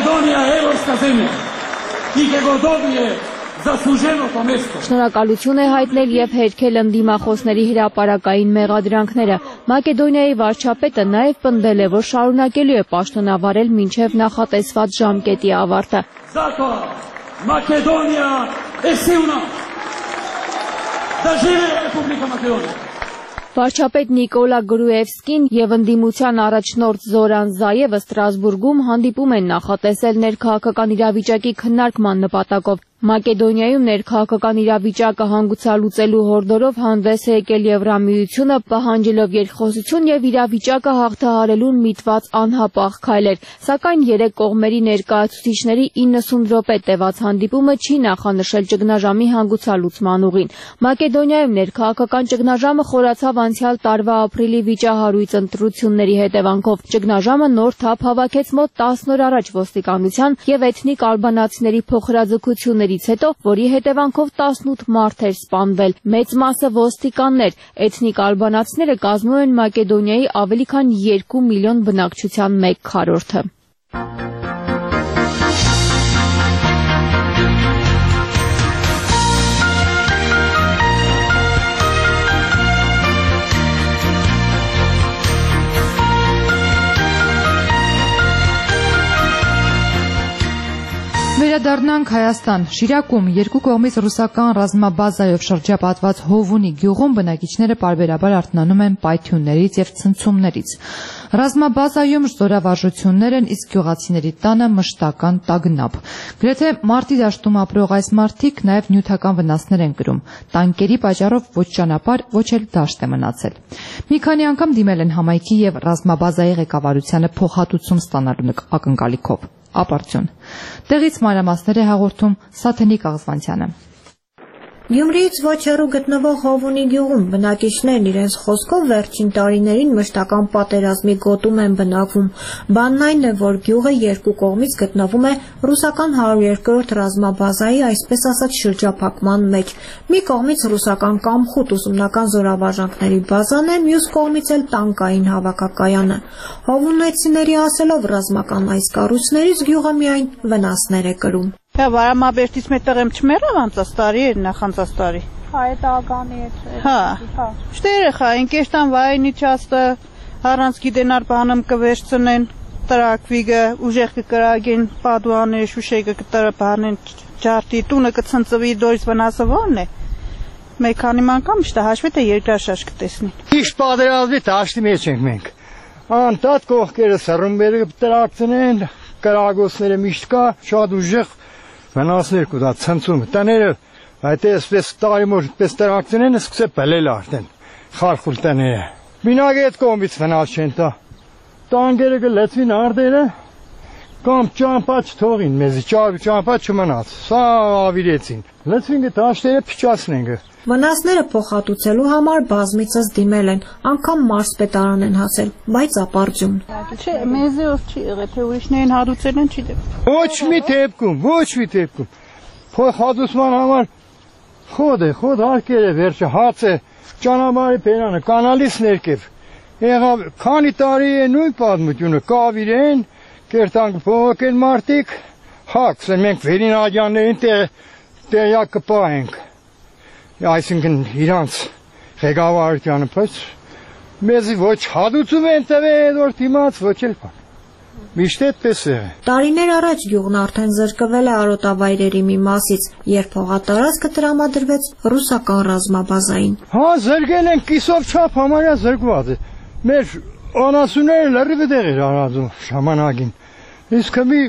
L: Շնորհակալություն է հայտնել եւ հերքել ընդդիմախոսների հրապարակային մեղադրանքները։ Մակեդոնիայի վարչապետը նաեւ պնդել է, որ շարունակելու է պաշտոնավարել մինչեւ նախատեսված ժամկետի ավարտը։
M: Մակեդոնիա էսի ունա։ Դա ժիվե Ռեспублика Մակեդոնիա։
L: Վարչապետ Նիկոլա Գրուևսկին եւ ընդդիմության առաջնորդ Զորան Զայևը Ստրասբուրգում հանդիպում են նախատեսել ներքաղաքական իրավիճակի քննարկման նպատակով։ Մակեդոնիայում ներքաղաքական իրավիճակը հանգուցալուծելու հորդորով հանդես է եկել Եվրամիությունը, պահանջելով երկխոսություն եւ իրավիճակը հաղթահարելուն միտված անհապաղ քայլեր, սակայն երեք կողմերի ներկայացուցիչների իննսուն րոպե տևած հանդիպումը չի նախանշել ճգնաժամի հանգուցալուծման ուղին։ Մակեդոնիայում ներքաղաքական ճգնաժամը խորացավ անցյալ տարվա ապրիլի վիճահարույց ընտրությունների հետևանքով։ Ճգնաժամը նոր թափ հավաքեց մոտ տասն օր առաջ ոստիկանության եւ էթնիկ ալբանացիների փոխհրաձգությունների հետո, որի հետևանքով տասնութ մարդ էր սպանվել, մեծ մասը ոստիկաններ, էթնիկ ալբանացիները կազմում են Մակեդոնիայի ավելի քան երկու միլիոն բնակչության մեկ քառորդը։
A: Վերադառնանք Հայաստան։ Շիրակում երկու կողմից ռուսական ռազմաբազայով շրջապատված Հովունի գյուղում բնակիչները պարբերաբար արթնանում են պայթյուններից եւ ցնցումներից։ Ռազմաբազայում զորավարժություններ են, իսկ գյուղացիների տանը մշտական տագնապ։ Գրեթե մարտի դաշտում ապրող այս մարդիկ նաեւ նյութական վնասներ են կրում։ Տանկերի պատճառով ոչ ճանապարհ, ոչ էլ դաշտ է մնացել։ Մի քանի անգամ դիմել են համայնքի եւ ռազմաբազայի ղեկավարությանը փոխհատուցում ստանալու ակնկալիքով։ Ապարդյուն։ Տեղից մանրամասներ է հաղորդում Սաթենիկ Աղզվանցյանը։
M: Գյումրիից ոչ հեռու գտնվող Հովունի գյուղում բնակիչներն իրենց խոսքով վերջին տարիներին մշտական պատերազմի գոտում են բնակվում։ Բանն այն է, որ գյուղը երկու կողմից գտնվում է ռուսական հարյուր երկրորդ ռազմաբազայի, այսպես ասած, շրջափակման մեջ։ Մի կողմից ռուսական կամխուտ ուսումնական զորավարժանքների բազան է, մյուս կողմից էլ տանկային հավաքակայանը։ Հովունեցիների ասելով, ռազմական այս կառույցներից գյուղը միայն վնասներ է կրում։
Y: Վարամաբերդից մետեղ եմ չմերավ անցաստարի էր նախանցաստարի։
N: Հա, է տաղանի է։
Y: Հա, շտե երեխա, ինկեշտան վայնի չաստը, առանց գիտենար բանım կվերցնեն, տրակվիգը, ուժեղ կկրագեն, պադուանը, շուշեգը կտրա բանեն, ջարտի, տունը կցնծվի, դորից վնասը ոնն է։ Մեկ քանի անգամ շտա հաշվի թե երկրաշարժ կտեսնին։
H: Իշտ պատերազմի դաշտի մեջ ենք մենք։ Անտատ կողքերը սռումբերը կտրակցնեն, կրագոսները միշտ կա, շատ ուժեղ վնասներ կուտա ցնցում։ Տները այդ էսպես տարիմոր պես տրակցնեն, սկսե բելել արդեն խարխուլ տները։ Մինագ այդ կողմից վնաս չեն տա։ Տանկերը կլեցվին արդերը, կամ ճամփա չթողին մեզ, ճամփա չմնաց։ Սա ավիրեցին։ Լեցվին դաշտերը փչացնենք։
M: Վնասները փոխհատուցելու համար բազմիցս դիմել են, անգամ մարզպետարան են հասել, բայց ապարդյուն։
Y: Չէ, մեզով չի եղել, թե ուրիշներին հատուցել են, չի դեպքում։
H: Ոչ մի դեպքում, ոչ մի դեպքում։ Փոխհատուցման համար խոդ է, խոդ հարկեր է, վերջը հաց է, ճանապարհի բերանը, կանալից ներքև։ Եղավ քանի տարի է նույն պատմությունը, կավիրեն, կերտանք փողոքեն մարտիկ, հակսեն մենք վերին աջաններին տեղյակ կպահենք։ Այսինքն իրանց ղեկավարությանը, բայց մեզի ոչ հատուցում են տվել, որ դիմաց ոչ էլ բան։ Միշտ այդպես է։
M: Տարիներ առաջ գյուղն արդեն զրկվել է արոտավայրերի մի մասից, երբ հողատարածքը տրամադրվեց ռուսական ռազմաբազային։
H: Հա, զրկել են կիսով չափ համարյա զրկված է։ Մեր անասունները լրիվ դեղ էր արածում ժամանակին։ Իսկ մի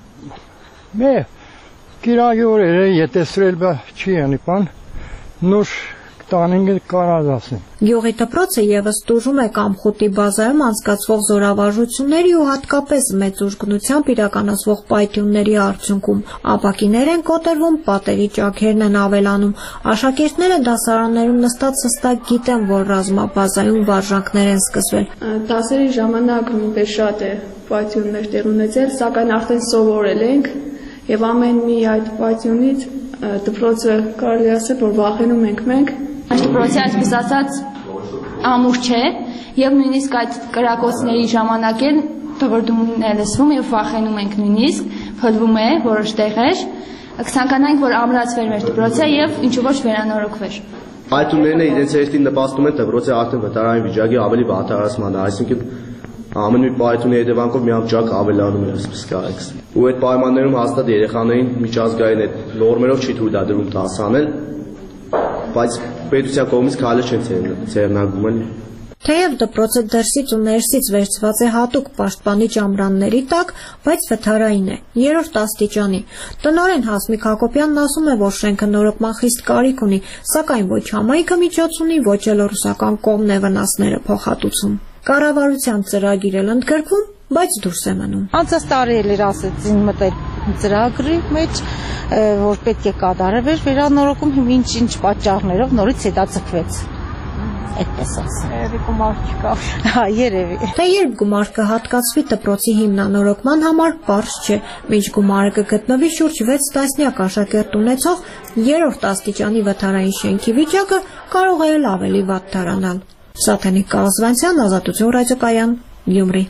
H: մե կիրագի օրերը ետեսրել բա չի անի բան։ Նոր տանինգը կարազասն։
M: Գյուղի դպրոցը եւս տուժում է Կամխուտի բազայում անցկացվող զորավարժությունների ու հատկապես մեծ ուժգնությամբ իրականացվող պայթյունների արդյունքում։ Ապակիներ են կոտրվում, պատերի ճաքերն են ավելանում։ Աշակերտները դասարաններում նստած հստակ գիտեն, որ ռազմաբազայում վարժանքներ են սկսվել։
N: Դասերի ժամանակ նույնպես շատ է պայթյուններ տեղ ունեցել, սակայն արդեն սովորել ենք եւ ամեն մի այդ պայթյունից դպրոցը կարելի ասել, որ վախենում ենք մենք։
O: Այս դպրոցի այսպես ասած ամուր չէ եւ նույնիսկ այդ կրակոցների ժամանակ էլ դվրդումն է լսվում եւ վախենում ենք նույնիսկ, փլվում է որոշ տեղեր։ Կցանկանանք, որ ամրացվեր մեր դպրոցը եւ ինչու ոչ վերանորոգվեր։
P: Պայթյուններն իրենց հերթին նպաստում են դպրոցի արդեն վտարային վիճակի ավելի վատթարացմանը, այսինքն ամեն մի պայթյունի հետևանքով մի ամճակ ավելանում է, այսպես կարելի։ Ու այդ պայմաններում հաստատ երեխաներին միջազգային այդ նորմերով չի թույլ դրում դասանել։ բայց պետության կողմից քայլը չեն ձեռնարկվում։
M: Թեև դպրոցը դրսից ու ներսից վերցված է հատուկ պաշտպանի ճամբրանների տակ, բայց վթարային է, երրորդ աստիճանի։ Տնօրեն Հասմիկ Հակոբյանն ասում է, որ շենքը նորոգման խիստ կարիք ունի, սակայն ոչ համայնքը միջոց ունի, ոչ էլ ռուսական կողմն է վնասները փոխհատուցում։ Կառավարության ծրագիր էլ ընդգրկվում, բայց դուրս է մնում։
Y: Անցած տարի էլ էր ասեցին մտել ծրագրի մեջ, որ պետք է կատարվեր վերանորոգում, հիմա ինչ-ինչ պատճառներով նորից հետաձգվեց։ Այդպես ասեմ։ Երևի գումար չկա։ Հա, երևի։
M: Թե երբ գումար կհատկացվի դպրոցի հիմնանորոգման համար, պարզ չէ։ Մինչ գումարը կգտնվի շուրջ վեց տասնյակ աշակերտ ունեցող երրորդ աստիճանի վթարային շենքի վիճակը կարող է էլ ավելի վատ դառնալ։ Սաթենիկ Կազվանցյան, Ազատություն ռադիոկայան, Գյումրի։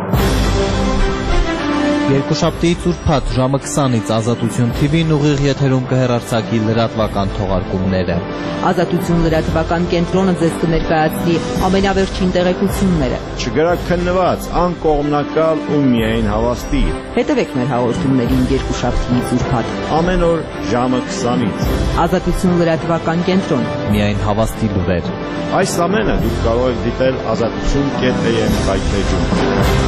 D: Երկուշաբթիից ուրբաթ ժամը քսանից Ազատություն թիվին ուղիղ եթերում կհեռարձակի լրատվական թողարկումները։
J: Ազատություն լրատվական կենտրոնը ձեզ կներկայացնի ամենավերջին տեղեկությունները։
Q: Չգրակ քննված, անկողմնակալ ու միայն հավաստի։
J: Հետևեք մեր հաղորդումներին երկուշաբթիից ուրբաթ։
Q: Ամեն օր ժամը քսանից։
J: Ազատություն լրատվական կենտրոն։
D: Միայն հավաստի լուրեր։
Q: Այս ամենը դուք կարող եք դիտել ազատություն կետ am կայքեջում։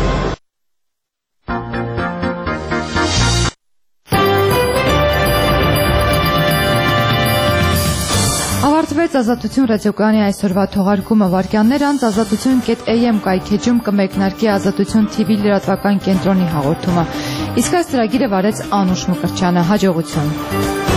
A: Ավարտվեց Ազատություն ռադիոկայանի այսօրվա թողարկումը, վայրկյաններ անց ազատություն կետ am կայքեջում կմեկնարկի Ազատություն թիվի լրատվական կենտրոնի հաղորդումը։ Իսկ այս ծրագիրը վարեց Անուշ Մկրտչյանը, հաջողություն։